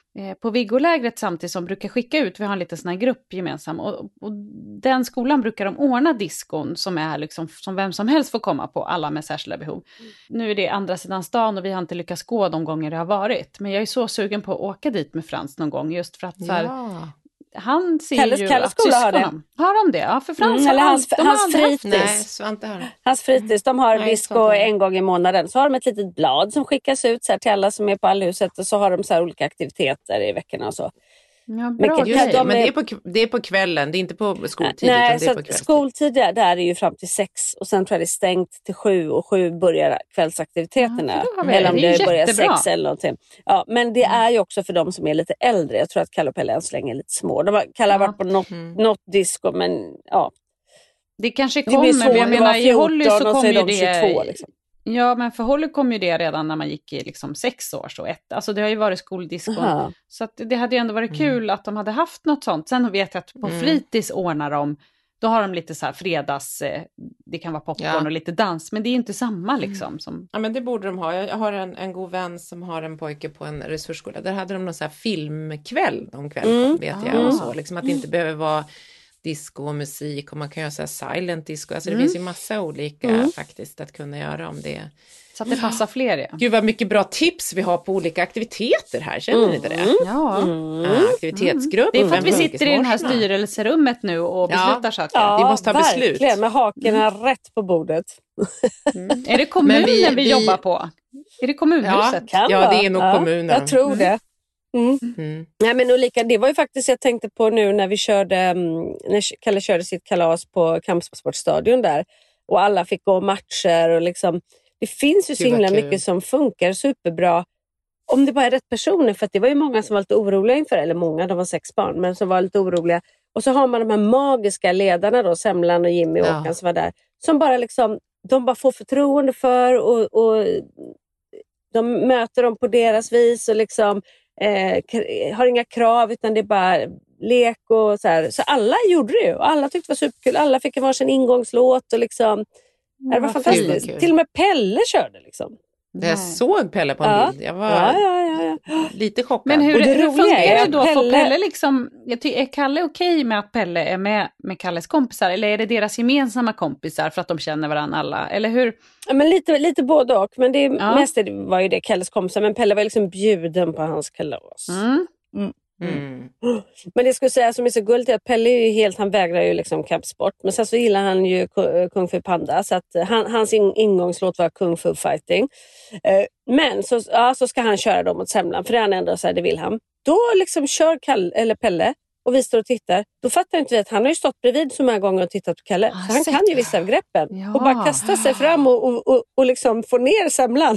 på Viggolägret samtidigt, som brukar skicka ut, vi har en liten sån här grupp gemensam, och den skolan brukar de ordna diskon som är liksom, som vem som helst får komma på, alla med särskilda behov. Nu är det andra sidan stan och vi har inte lyckats gå de gånger det har varit, men jag är så sugen på att åka dit med Frans någon gång, just för att så här, han ser ju att syskonen har de det. Ja, för Frans eller hans fritids. Nej, Svante har. Hans fritids, de har disco en gång i månaden. Så har de ett litet blad som skickas ut så här till alla som är på Allhuset, och så har de så här olika aktiviteter i veckorna och så. Ja, bra. Men det är på kvällen, det är inte på skoltid. Nej, utan det är på kvällstid. Skoltid där är det ju fram till 6, och sen tror jag det är stängt till 7, och 7 börjar kvällsaktiviteterna. Eller om det börjar 6 eller någonting. Ja, men det är ju också för de som är lite äldre. Jag tror att Kalle och Pelle än så länge är lite små. Kalle har varit på något disco, men ja. Det kanske kommer, men jag menar i Holly så kommer ju det 22, liksom. Ja, men för Holly kom ju det redan när man gick i liksom 6 år, så alltså det har ju varit skoldiskon. Så att det hade ju ändå varit kul att de hade haft något sånt. Sen vet jag att på fritids ordnar de, då har de lite så här fredags, det kan vara popcorn och lite dans, men det är inte samma liksom. Som. Ja, men det borde de ha. Jag har en god vän som har en pojke på en resursskola. Där hade de någon så här filmkväll någon kväll, vet jag. Och så, liksom att det inte behöver vara disco och musik, och man kan göra så här silent disco. Alltså det finns ju massa olika faktiskt att kunna göra om det. Så att det passar fler, ja. Gud vad mycket bra tips vi har på olika aktiviteter här, känner ni inte det? Ja. Aktivitetsgrupp. Det är för att vi sitter i det här styrelserummet nu och beslutar saker. Ja, vi måste ha beslut. Verkligen, med hakorna rätt på bordet. Är det kommunen vi jobbar på? Är det kommunhuset? Ja, det är nog kommunen. Jag tror det. Nej, men Ulrika, det var ju faktiskt jag tänkte på nu när vi körde, när Kalle körde sitt kalas på Kampsportstadion där, och alla fick gå matcher, och liksom, det finns ju så himla mycket som funkar superbra om det bara är rätt personer, för att det var ju många som var lite oroliga inför, eller många, de var 6 barn, men som var lite oroliga, och så har man de här magiska ledarna då, Semlan och Jimmy och Håkan som var där, som bara liksom, de bara får förtroende för, och de möter dem på deras vis, och liksom har inga krav, utan det är bara lek och så här. Så alla gjorde det ju, och alla tyckte det var superkul. Alla fick en varsin ingångslåt, och liksom det var fantastiskt. Till och med Pelle körde liksom. Jag såg Pelle på en bild. Jag var lite chockad. Men hur fungerar det då? Pelle... Får Pelle liksom, är Kalle okej med att Pelle är med Kalles kompisar? Eller är det deras gemensamma kompisar för att de känner varandra alla? Eller hur? Ja, men lite både och. Men det mest var ju det Kalles kompisar. Men Pelle var liksom bjuden på hans kalas. Men det skulle säga som är så gulligt är att Pelle är ju helt, han vägrar ju liksom kampsport. Men sen så gillar han ju Kung Fu Panda. Så att hans ingångslåt var Kung Fu Fighting. Men så ska han köra dem mot semlan. För det han ändå säger, det vill han. Då liksom kör Pelle och vi står och tittar. Då fattar inte vi att han har ju stått bredvid så många gånger och tittat på Kalle. Så han kan ju vissa av greppen. Ja. Och bara kasta sig fram och liksom få ner semlan.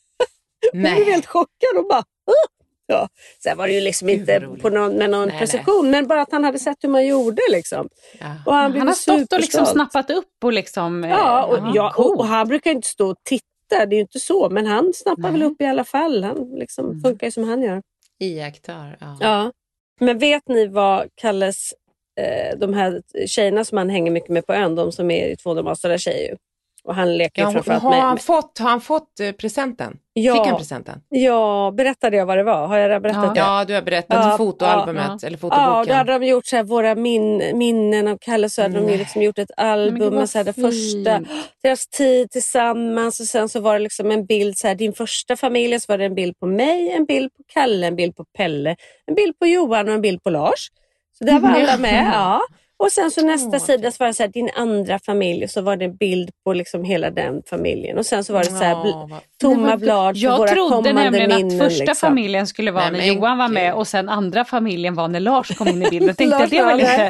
Man är helt chockad och bara... Ja. Sen var det ju liksom inte på någon precision, men bara att han hade sett hur man gjorde liksom. Ja. Och han har stått och liksom snappat upp och liksom... och han brukar inte stå och titta, det är ju inte så, men han snappar väl upp i alla fall. Han liksom funkar ju som han gör. Iaktar, ja. Men vet ni vad Kalles, de här tjejerna som han hänger mycket med på ön, de som är 2 de större tjejer. Och han leker framförallt med... Har han fått presenten? Ja. Fick han presenten? Ja, berättade jag vad det var? Har jag berättat det? Ja, du har berättat fotoalbumet eller fotoboken. Ja, då hade de gjort så här, våra minnen av Kalle, så hade de liksom gjort ett album med så här, det första, deras tid tillsammans, och sen så var det liksom en bild så här, din första familj, så var det en bild på mig, en bild på Kalle, en bild på Pelle, en bild på Johan och en bild på Lars. Så där var alla med, ja. Och sen så nästa sida så var det så här, din andra familj, och så var det en bild på liksom hela den familjen. Och sen så var det så här tomma blad för våra kommande minnen. Jag trodde nämligen att första familjen skulle vara när Johan var med, och sen andra familjen var när Lars kom in i bilden. Jag tänkte att det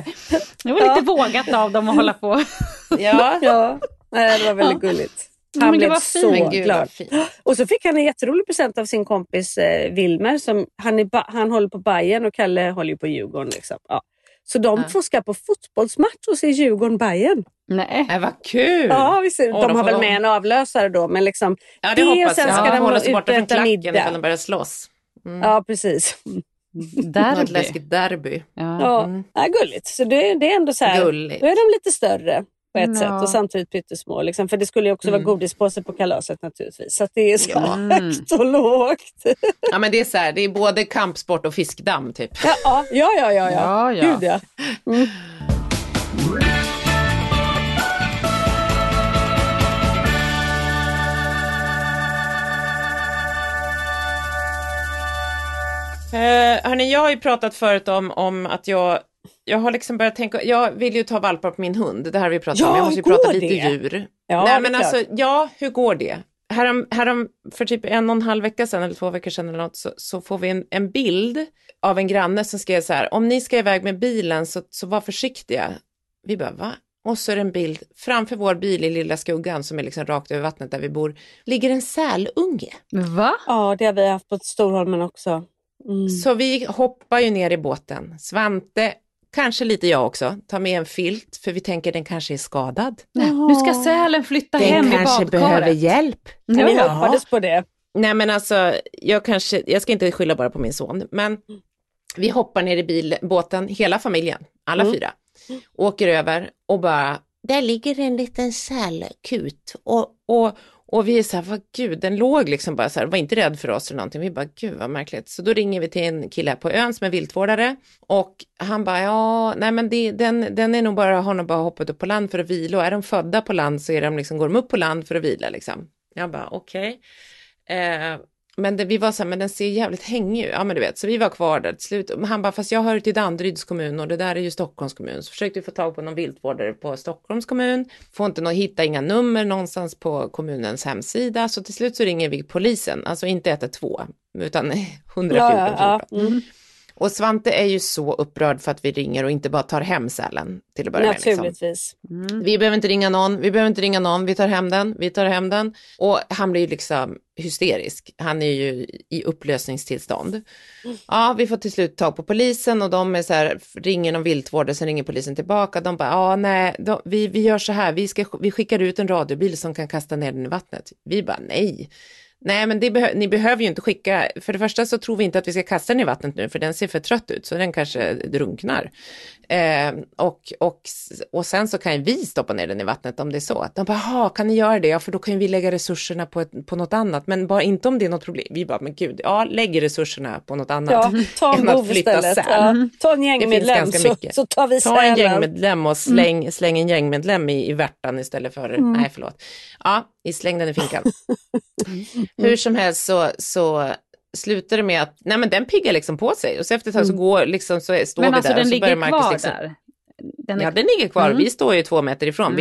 var lite vågat av dem att hålla på. Ja. Nej, det var väldigt gulligt. Han blev så glad. Och så fick han en jätterolig present av sin kompis Wilmer. Som han håller på Bayern och Kalle håller ju på Djurgården liksom. Ja. Så de får ska på fotbollsmatch och se Djurgården-Bayern. Nej. Vad kul! Ja, de har väl med en avlösare då. Men liksom, det hoppas jag. Sen ska de hålla sig borta från klacken ifall de börjar slåss. Ja, precis. Derby. Ett läskigt derby. Ja, gulligt. Så det är ändå så här. Gulligt. Då är de lite större på ett sätt. Och samtidigt pyttesmå. Liksom, för det skulle ju också vara godispåse på kalaset naturligtvis. Så att det är så högt och lågt. Ja, men det är så här. Det är både kampsport och fiskdamm typ. Ja. Gud, ja. Hörni, jag har ju pratat förut om att jag har liksom börjat tänka, jag vill ju ta valpar på min hund, det här har vi pratat om, jag måste ju prata lite djur. Ja, nej men alltså, hur går det? Härom för typ 1,5 vecka sedan eller 2 veckor sedan eller något, så får vi en bild av en granne som skrev så här: om ni ska iväg med bilen så var försiktiga. Vi bara, va? Och så är det en bild framför vår bil i lilla skuggan som är liksom rakt över vattnet där vi bor, ligger en sälunge. Va? Ja, det har vi haft på Storholmen också. Så vi hoppar ju ner i båten. Svante, kanske lite jag också, tar med en filt för vi tänker den kanske är skadad. Nu ska sälen flytta hem i badkaret. Den kanske behöver hjälp. Vi hoppades på det. Nej men alltså, jag ska inte skylla bara på min son, men vi hoppar ner i båten, hela familjen, alla 4. Åker över och bara, där ligger en liten sälkut och vi är så här, vad gud, den låg liksom bara så här, var inte rädd för oss eller någonting. Vi bara, gud vad märkligt. Så då ringer vi till en kille på ön som är viltvårdare. Och han bara, nej men den är nog bara, har nog bara hoppat upp på land för att vila. Och är de födda på land så är de liksom, går de upp på land för att vila liksom. Jag bara, okej. Men vi var så här, men den ser jävligt hängig ut. Ja men du vet, så vi var kvar där till slut. Han bara, fast jag hör till Danderyds kommun och det där är ju Stockholms kommun. Så försökte vi få tag på någon viltvårdare på Stockholms kommun. Får inte hitta inga nummer någonstans på kommunens hemsida. Så till slut så ringer vi polisen. Alltså inte 112 utan 114. Och Svante är ju så upprörd för att vi ringer och inte bara tar hem sälen till att börja med. Naturligtvis. Liksom. Vi behöver inte ringa någon, vi tar hem den. Och han blir ju liksom hysterisk. Han är ju i upplösningstillstånd. Ja, vi får till slut tag på polisen och de är så här, ringer någon viltvårdare, sen ringer polisen tillbaka. De bara, vi gör så här, vi skickar ut en radiobil som kan kasta ner den i vattnet. Vi bara, Nej, men ni behöver ju inte skicka, för det första så tror vi inte att vi ska kasta den i vattnet nu för den ser för trött ut så den kanske drunknar. Och sen så kan ju vi stoppa ner den i vattnet om det är så. De bara, kan ni göra det? Ja, för då kan vi lägga resurserna på något annat. Men bara inte om det är något problem. Vi bara, men gud, lägg resurserna på något annat. Ja, ta en bov istället. Ja. Ta en gängmedlem så tar vi sälen. Ta en gängmedlem och släng en gängmedlem i värtan istället för, nej förlåt. Ja, släng den i finkan. Hur som helst så slutar det med att den piggar liksom på sig och så efter ett tag så går liksom, så står men vi alltså där och så börjar Marcus liksom... där. Den ligger kvar. Vi står ju 2 meter ifrån.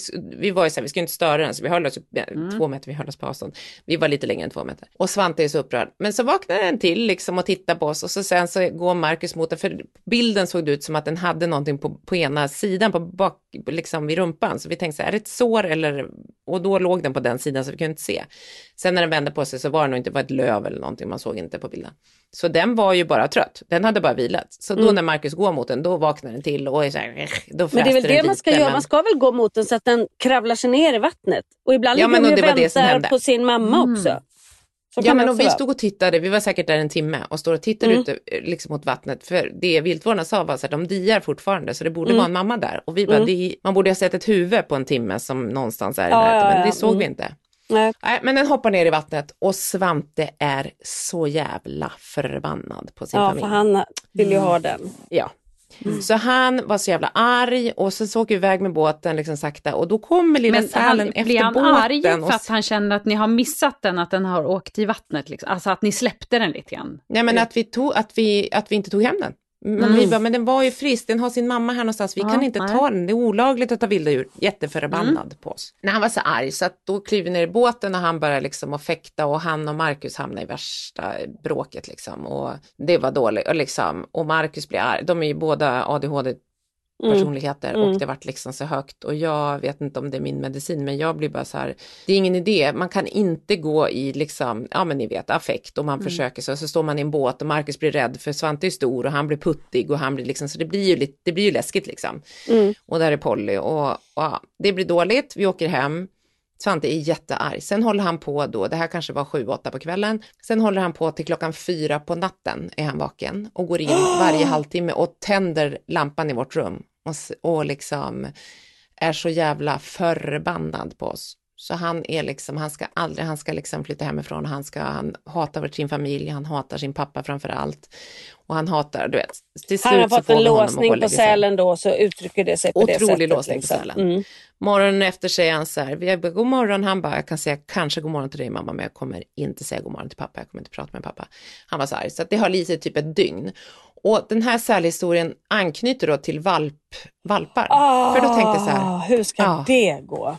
Vi var ju så här, vi skulle inte störa den så vi höll oss 2 meter, vi höll oss på avstånd. Vi var lite längre än 2 meter. Och Svante är så upprörd. Men så vaknar den till liksom och tittar på oss och så sen så går Marcus mot den, för bilden såg ut som att den hade någonting på ena sidan, på bak liksom vid rumpan. Så vi tänkte så här, är det ett sår eller, och då låg den på den sidan så vi kunde inte se. Sen när den vände på sig så var det nog inte ett löv eller någonting, man såg inte på bilden. Så den var ju bara trött. Den hade bara vilat. Så då när Marcus går mot den, då vaknar den till och är så här, då men det är väl det man ska göra. Man ska väl gå mot den så att den kravlar sig ner i vattnet. Och ibland ligger den ju väntar på sin mamma också. Ja, men vi stod och tittade, vi var säkert där en timme och står och tittar ute liksom mot vattnet, för det viltvårdarna sa var så att de diar fortfarande, så det borde vara en mamma där. Och vi bara, man borde ha sett ett huvud på en timme som någonstans är i närheten, men det såg vi inte. Nej, men den hoppar ner i vattnet och Svante är så jävla förbannad på sin familj. Ja, för han vill ju ha den. Ja. Så han var så jävla arg och så åker vi iväg med båten liksom sakta och då kommer lilla sälen efter båten. Blir han arg för att han känner att ni har missat den, att den har åkt i vattnet liksom? Alltså att ni släppte den lite grann? Nej, men att vi inte tog hem den. Men vi bara, men den var ju frisk, den har sin mamma här någonstans, vi kan inte ta den, det är olagligt att ta vilda djur. Jätteförbannad på oss. När han var så arg så att då kliver vi ner i båten och han började liksom att fäkta och han och Marcus hamnade i värsta bråket liksom, och det var dåligt och liksom, och Marcus blir arg, de är ju båda ADHD personligheter och det vart liksom så högt och jag vet inte om det är min medicin, men jag blir bara så här, det är ingen idé, man kan inte gå i liksom, ja men ni vet, affekt och man försöker så står man i en båt och Marcus blir rädd för Svante är stor och han blir puttig och han blir liksom, så det blir ju läskigt liksom. Och där är Polly och det blir dåligt, vi åker hem. Svante är jättearg. Sen håller han på då, det här kanske var 7-8 på kvällen. Sen håller han på till 4:00 på natten är han vaken och går in varje halvtimme och tänder lampan i vårt rum. Och liksom är så jävla förbannad på oss. Så han är liksom, han ska liksom flytta hemifrån, han hatar sin familj, han hatar sin pappa framför allt. Och han hatar, du vet, till slut han har fått en låsning på sälen då, så uttrycker det sig på det sättet. Otrolig låsning liksom. På sälen. Morgonen efter säger han så här, vi bara, god morgon, han bara, jag kan säga kanske god morgon till dig mamma, men jag kommer inte säga god morgon till pappa, jag kommer inte prata med pappa. Han var så här, så att det har lite typ ett dygn. Och den här sälhistorien anknyter då till valpar. För då tänkte jag så här, hur ska det gå?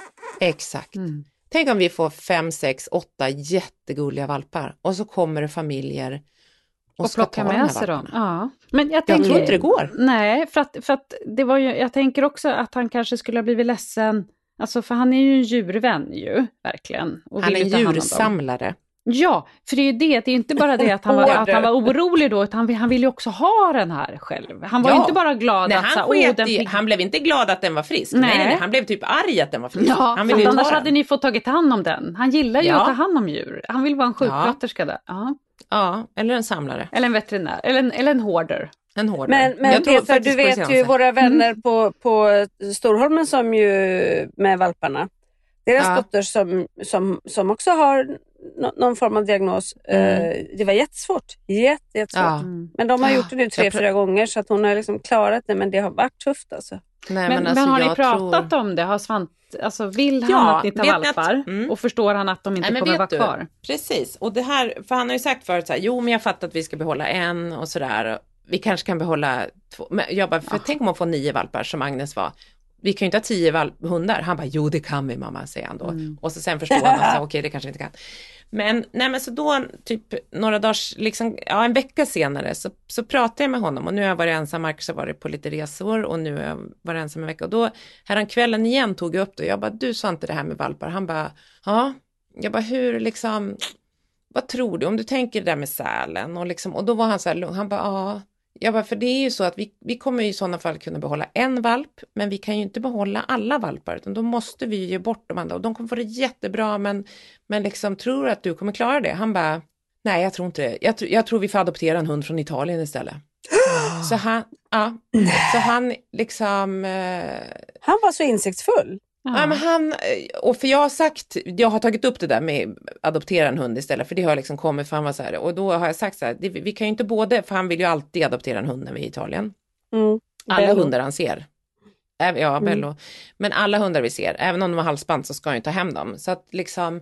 Exakt. Tänk om vi får 5, 6, 8 jättegulliga valpar och så kommer det familjer och ska plocka med sig dem. Ja. Men jag tror inte det går. Nej, för att det var ju, jag tänker också att han kanske skulle ha blivit ledsen. Alltså, för han är ju en djurvän ju, verkligen. Och han är en djursamlare. Ja, för det är ju det är inte bara det att han var orolig då, utan han ville ju också ha den här själv. Han var ju inte bara glad att han blev inte glad att den var frisk. Nej, han blev typ arg att den var frisk. Ja, han ville annars hade ni fått tagit hand om den. Han gillar ju att ta hand om djur. Han vill vara en sjuksköterska där. Ja, eller en samlare. Eller en veterinär, eller en hoarder. Men Peter, du vet ju våra vänner på Storholmen som ju med valparna. Deras dotter som också har någon form av diagnos. Det var jättesvårt. Jättesvårt. Men de har gjort det nu 3-4 gånger så att hon har liksom klarat det, men det har varit tufft alltså. Nej, men har ni pratat om det? Har alltså vill han att ni tar valpar? Och förstår han att de inte kommer vara kvar? Precis. Och det här, för han har ju sagt förut så här, jo men jag fattar att vi ska behålla en och sådär. Vi kanske kan behålla 2. Men jag bara, för tänk om man får 9 valpar som Agnes var. Vi kan ju inte ha 10 hundar. Han bara, jo det kan vi mamma, säger han då. Och så sen förstår han att okej, det kanske vi inte kan. Men så då typ några dagar, liksom, en vecka senare så pratade jag med honom. Och nu har jag varit ensam, Marcus har varit på lite resor. Och nu har jag varit ensam en vecka. Och då, kvällen igen tog jag upp det. Jag bara, du sa inte det här med valpar. Han bara, ja. Jag bara, hur liksom, vad tror du? Om du tänker det där med sälen. Och, liksom, och då var han så här lugn. Han bara, ja. Jag bara, för det är ju så att vi kommer i sådana fall kunna behålla en valp, men vi kan ju inte behålla alla valpar, utan då måste vi ge bort de andra och de kommer få det jättebra, men liksom, tror du att du kommer klara det? Han bara, nej jag tror inte det, jag tror vi får adoptera en hund från Italien istället. Så han liksom... Han var så insiktsfull. Ja, men för jag har tagit upp det där med adoptera en hund istället, för det har liksom kommit, för han var så här, och då har jag sagt så här, vi kan ju inte både, för han vill ju alltid adoptera en hund när vi är i Italien. Alla Bello. hundar han ser. Ja, Bello. Men alla hundar vi ser, även om de har halsband, så ska han ju ta hem dem. Så att liksom,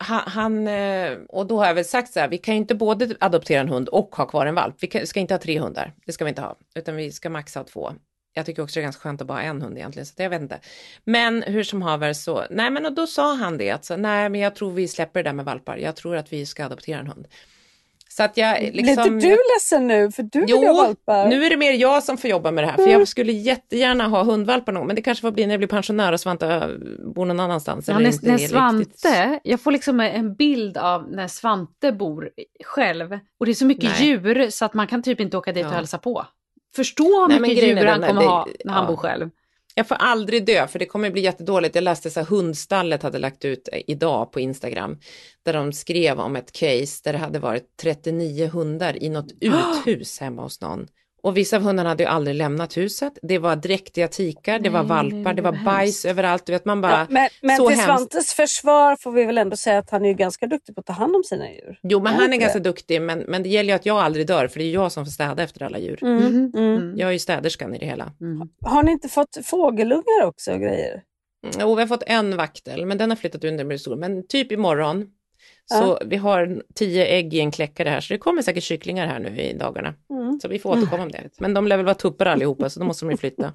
han och då har jag väl sagt så här, vi kan ju inte både adoptera en hund och ha kvar en valp. Vi ska inte ha 3 hundar, det ska vi inte ha, utan vi ska maxa ha 2. Jag tycker också det är ganska skönt att bara ha en hund egentligen, så jag vet inte. Men hur som haver så, nej men och då sa han det, att så, nej men jag tror vi släpper det där med valpar. Jag tror att vi ska adoptera en hund. Så att jag liksom... Blir du ledsen nu? För du vill ha valpar. Nu är det mer jag som får jobba med det här. För jag skulle jättegärna ha hundvalpar nog. Men det kanske får bli när jag blir pensionär och Svante bor någon annanstans. Ja, när Svante, jag får liksom en bild av när Svante bor själv. Och det är så mycket djur så att man kan typ inte åka dit och hälsa på. Förstå hur mycket djur han kommer ha när han bor själv. Jag får aldrig dö, för det kommer bli jättedåligt. Jag läste så här, hundstallet hade lagt ut idag på Instagram, där de skrev om ett case där det hade varit 39 hundar i något uthus hemma hos någon. Och vissa av hundarna hade ju aldrig lämnat huset. Det var dräktiga tikar, det var valpar, det var bajs överallt. Du vet, man bara, men så till hemskt. Svantes försvar får vi väl ändå säga att han är ju ganska duktig på att ta hand om sina djur. Jo, men han är ganska duktig, men det gäller ju att jag aldrig dör, för det är ju jag som får städa efter alla djur. Jag är ju städerskan i det hela. Har ni inte fått fågelungar också och grejer? Jo, vi har fått en vaktel, men den har flyttat under med stor. Men typ imorgon, så vi har 10 ägg i en kläckare här, så det kommer säkert kycklingar här nu i dagarna. Så vi får återkomma om det. Men de lär väl vara tuppar allihopa, så då måste de ju flytta.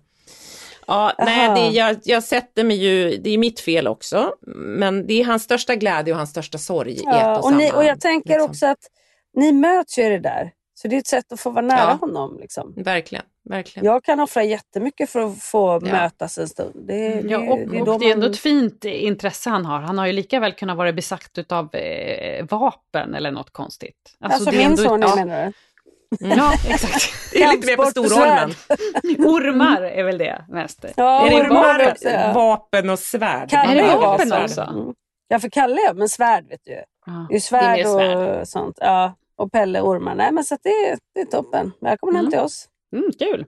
Ja, nej, jag sätter mig ju, det är mitt fel också, men det är hans största glädje och hans största sorg i ett och samma. Och jag tänker också att ni möts ju i det där, så det är ett sätt att få vara nära honom. Liksom. Verkligen. Jag kan offra jättemycket för att få mötas en stund. Det är ändå ett fint intresse han har. Han har ju lika väl kunnat vara besatt av vapen eller något konstigt. Alltså min ändå, son menar du? Ja, exakt. Det är lite mer på Storholmen. Ormar är väl det mest. Ja, är det ormar också, vapen och svärd? Är det vapen också? Ja, för Kalle, men svärd vet du. Det är svärd och sånt. Ja, och Pelle ormar. Nej, men så att det är toppen. Välkommen hem till oss. Kul.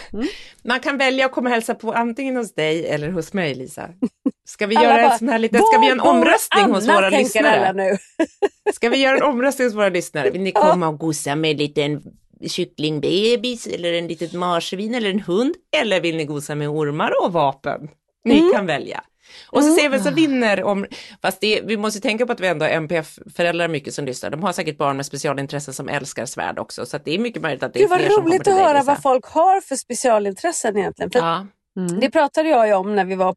Man kan välja att komma och hälsa på antingen hos dig eller hos mig, Lisa. Ska vi göra en sån här liten, ska vi göra en omröstning hos våra lyssnare? Nu. Ska vi göra en omröstning hos våra lyssnare? Vill ni komma och gossa med en liten kycklingbebis eller en litet marsvin eller en hund? Eller vill ni gossa med ormar och vapen? Ni kan välja. Och så ser vi så vinner fast vi måste tänka på att vi ändå har MPF-föräldrar mycket som lyssnar. De har säkert barn med specialintressen som älskar svärd också. Så att det är mycket möjligt att det är fler som kommer till dig. Det var roligt att höra vad folk har för specialintressen egentligen. För det pratade jag ju om när vi var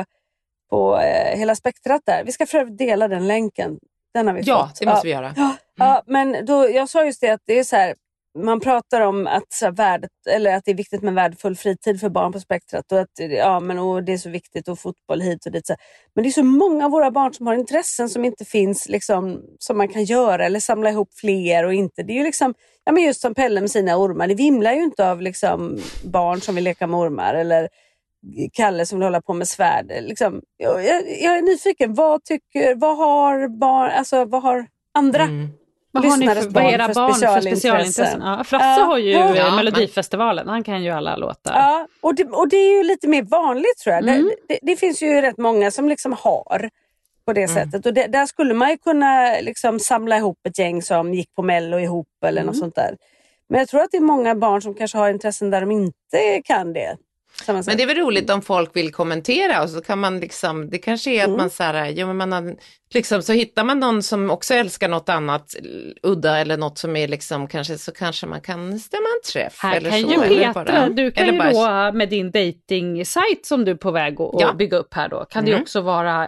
på hela spektrat där. Vi ska för dela den länken. Den har vi fått. Ja, det måste vi göra. Ja, men då, jag sa just det att det är så här. Man pratar om att, så värdet, eller att det är viktigt med värdefull fritid för barn på spektrat och att och det är så viktigt och fotboll hit och dit. Så. Men det är så många av våra barn som har intressen som inte finns liksom, som man kan göra eller samla ihop fler och inte. Det är ju liksom, men just som Pelle med sina ormar, det vimlar ju inte av liksom, barn som vill leka med ormar eller Kalle som vill hålla på med svärd. Liksom, jag är nyfiken, vad har andra vad har ni för era barn för specialintressen? Ja, Frasse har ju Melodifestivalen, han kan ju alla låtar. Ja, och det är ju lite mer vanligt tror jag. Det finns ju rätt många som liksom har på det sättet. Och där skulle man ju kunna liksom samla ihop ett gäng som gick på Mello ihop eller något sånt där. Men jag tror att det är många barn som kanske har intressen där de inte kan det. Men det är väl roligt om folk vill kommentera och så kan man liksom, det kanske är att man så här, men man har, liksom, så hittar man någon som också älskar något annat udda eller något som är liksom kanske man kan stämma en träff. Här eller kan så, ju eller Petra, du kan ju då med din dating-sajt som du är på väg att bygga upp här då, kan det ju också vara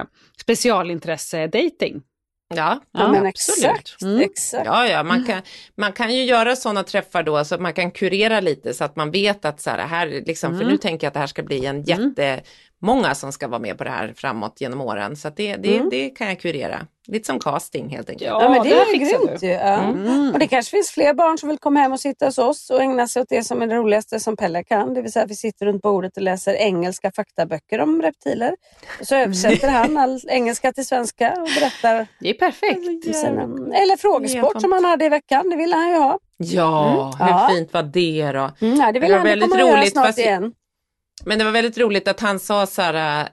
specialintresse-dating. Ja, men absolut. Exakt. Ja, man kan ju göra sådana träffar då så att man kan kurera lite så att man vet att så här liksom, för nu tänker jag att det här ska bli en många som ska vara med på det här framåt genom åren. Så att det kan jag kurera. Lite som casting helt enkelt. Ja, men det är grymt ju. Ja. Och det kanske finns fler barn som vill komma hem och sitta hos oss och ägna sig åt det som är det roligaste som Pelle kan. Det vill säga att vi sitter runt bordet och läser engelska faktaböcker om reptiler. Och så översätter han all engelska till svenska och berättar. Det är perfekt. Eller frågesport som han hade i veckan. Det ville han ju ha. Ja, hur fint var det då? Ja, det vill han väldigt roligt snart igen. Men det var väldigt roligt att han sa så här...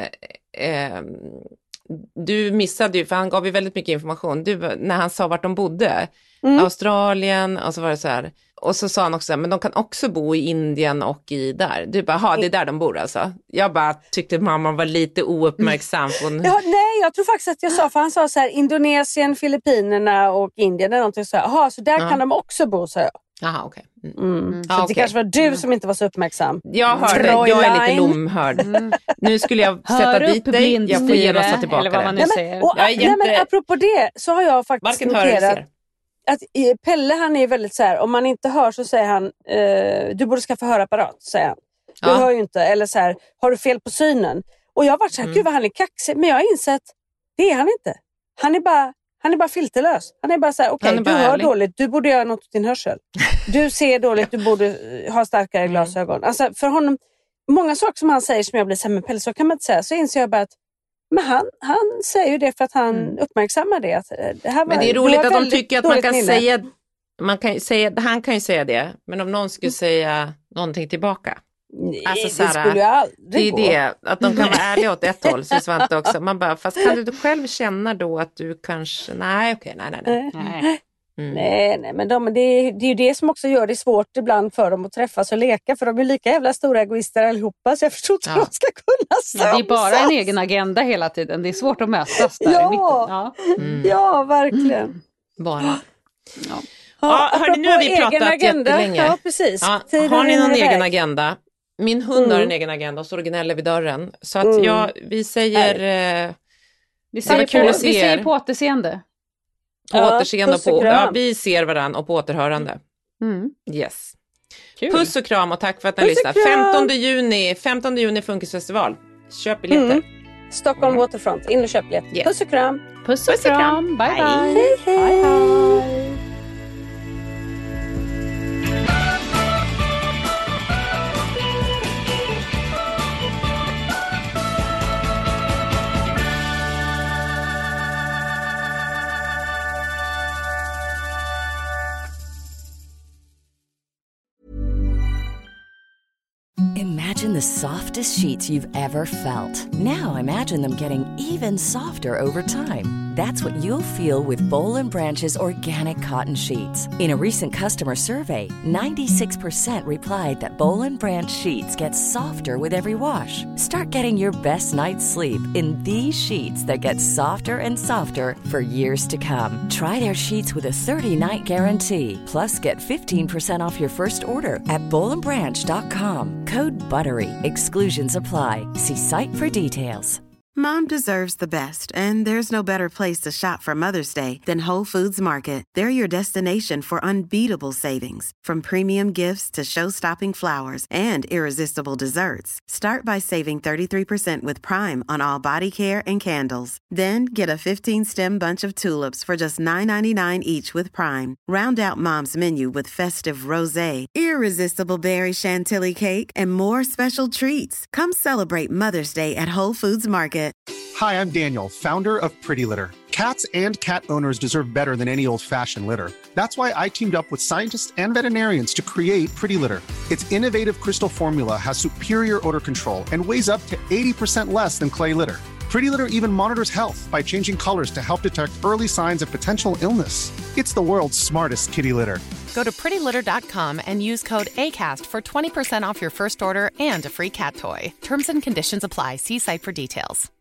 du missade ju, för han gav ju väldigt mycket information. När han sa vart de bodde. Australien, och så var det så här. Och så sa han också, men de kan också bo i Indien och i där. Du bara, det är där de bor alltså. Jag bara tyckte mamman var lite ouppmärksam. Nej, jag tror faktiskt att jag sa, för han sa så här, Indonesien, Filippinerna och Indien eller någonting så här. Så där kan de också bo, så jag. Jaha, okej. Så det kanske var du som inte var så uppmärksam. Jag hörde, jag är lite lomhörd. Nu skulle jag sätta dit dig, jag får genast ta tillbaka eller vad man nu säger. Men apropå det så har jag faktiskt noterat att Pelle, han är väldigt så här, om man inte hör så säger han, du borde skaffa hörapparat, säger han. Du hör ju inte, eller så här, har du fel på synen? Och jag har varit så här, gud vad han är kaxig, men jag har insett, det är han inte. Han är bara filterlös. Han är bara så här, okej, du hör dåligt, du borde göra något åt din hörsel. Du ser dåligt, du borde ha starkare glasögon. Alltså för honom, många saker som han säger som jag blir så här, men Pelle, så kan man inte säga. Så inser jag bara att, men han säger ju det för att han uppmärksammar det. Att det här var, men det är roligt att de tycker att man kan säga, han kan ju säga det, men om någon skulle säga någonting tillbaka. Nej, alltså, det skulle jag aldrig det är det, att de kan vara ärliga åt ett håll, så Svante också. Man bara, fast kan du själv känna då att du kanske, nej. Nej, men det är ju det som också gör det svårt ibland för dem att träffas och leka, för de är lika jävla stora egoister allihopa, så jag förstår inte hur de ska kunna samsas. Det är bara en egen agenda hela tiden, det är svårt att mötas där i mitten. Ja, verkligen. Bara. Hörni, nu har vi pratat jättelänge. Ja, precis. Har ni någon egen agenda? Min hund har en egen agenda och står och gnäller vid dörren. Så att vi säger... vi säger på återseende. På återseende och vi ser varandra och på återhörande. Yes. Kul. Puss och kram och tack för att ni lyssnar. 15 juni Funkisfestival. Köp biljetter. Stockholm Waterfront. In och köp biljetter. Yes. Puss och kram. Puss och kram. Bye bye. Hej. Imagine the softest sheets you've ever felt. Now imagine them getting even softer over time. That's what you'll feel with Boll & Branch's organic cotton sheets. In a recent customer survey, 96% replied that Boll & Branch sheets get softer with every wash. Start getting your best night's sleep in these sheets that get softer and softer for years to come. Try their sheets with a 30-night guarantee. Plus, get 15% off your first order at BollandBranch.com. Code BUTTERY. Exclusions apply. See site for details. Mom deserves the best, and there's no better place to shop for Mother's Day than Whole Foods Market. They're your destination for unbeatable savings, from premium gifts to show-stopping flowers and irresistible desserts. Start by saving 33% with Prime on all body care and candles. Then get a 15-stem bunch of tulips for just $9.99 each with Prime. Round out Mom's menu with festive rosé, irresistible berry chantilly cake, and more special treats. Come celebrate Mother's Day at Whole Foods Market. Hi, I'm Daniel, founder of Pretty Litter. Cats and cat owners deserve better than any old-fashioned litter. That's why I teamed up with scientists and veterinarians to create Pretty Litter. Its innovative crystal formula has superior odor control and weighs up to 80% less than clay litter. Pretty Litter even monitors health by changing colors to help detect early signs of potential illness. It's the world's smartest kitty litter. Go to prettylitter.com and use code ACAST for 20% off your first order and a free cat toy. Terms and conditions apply. See site for details.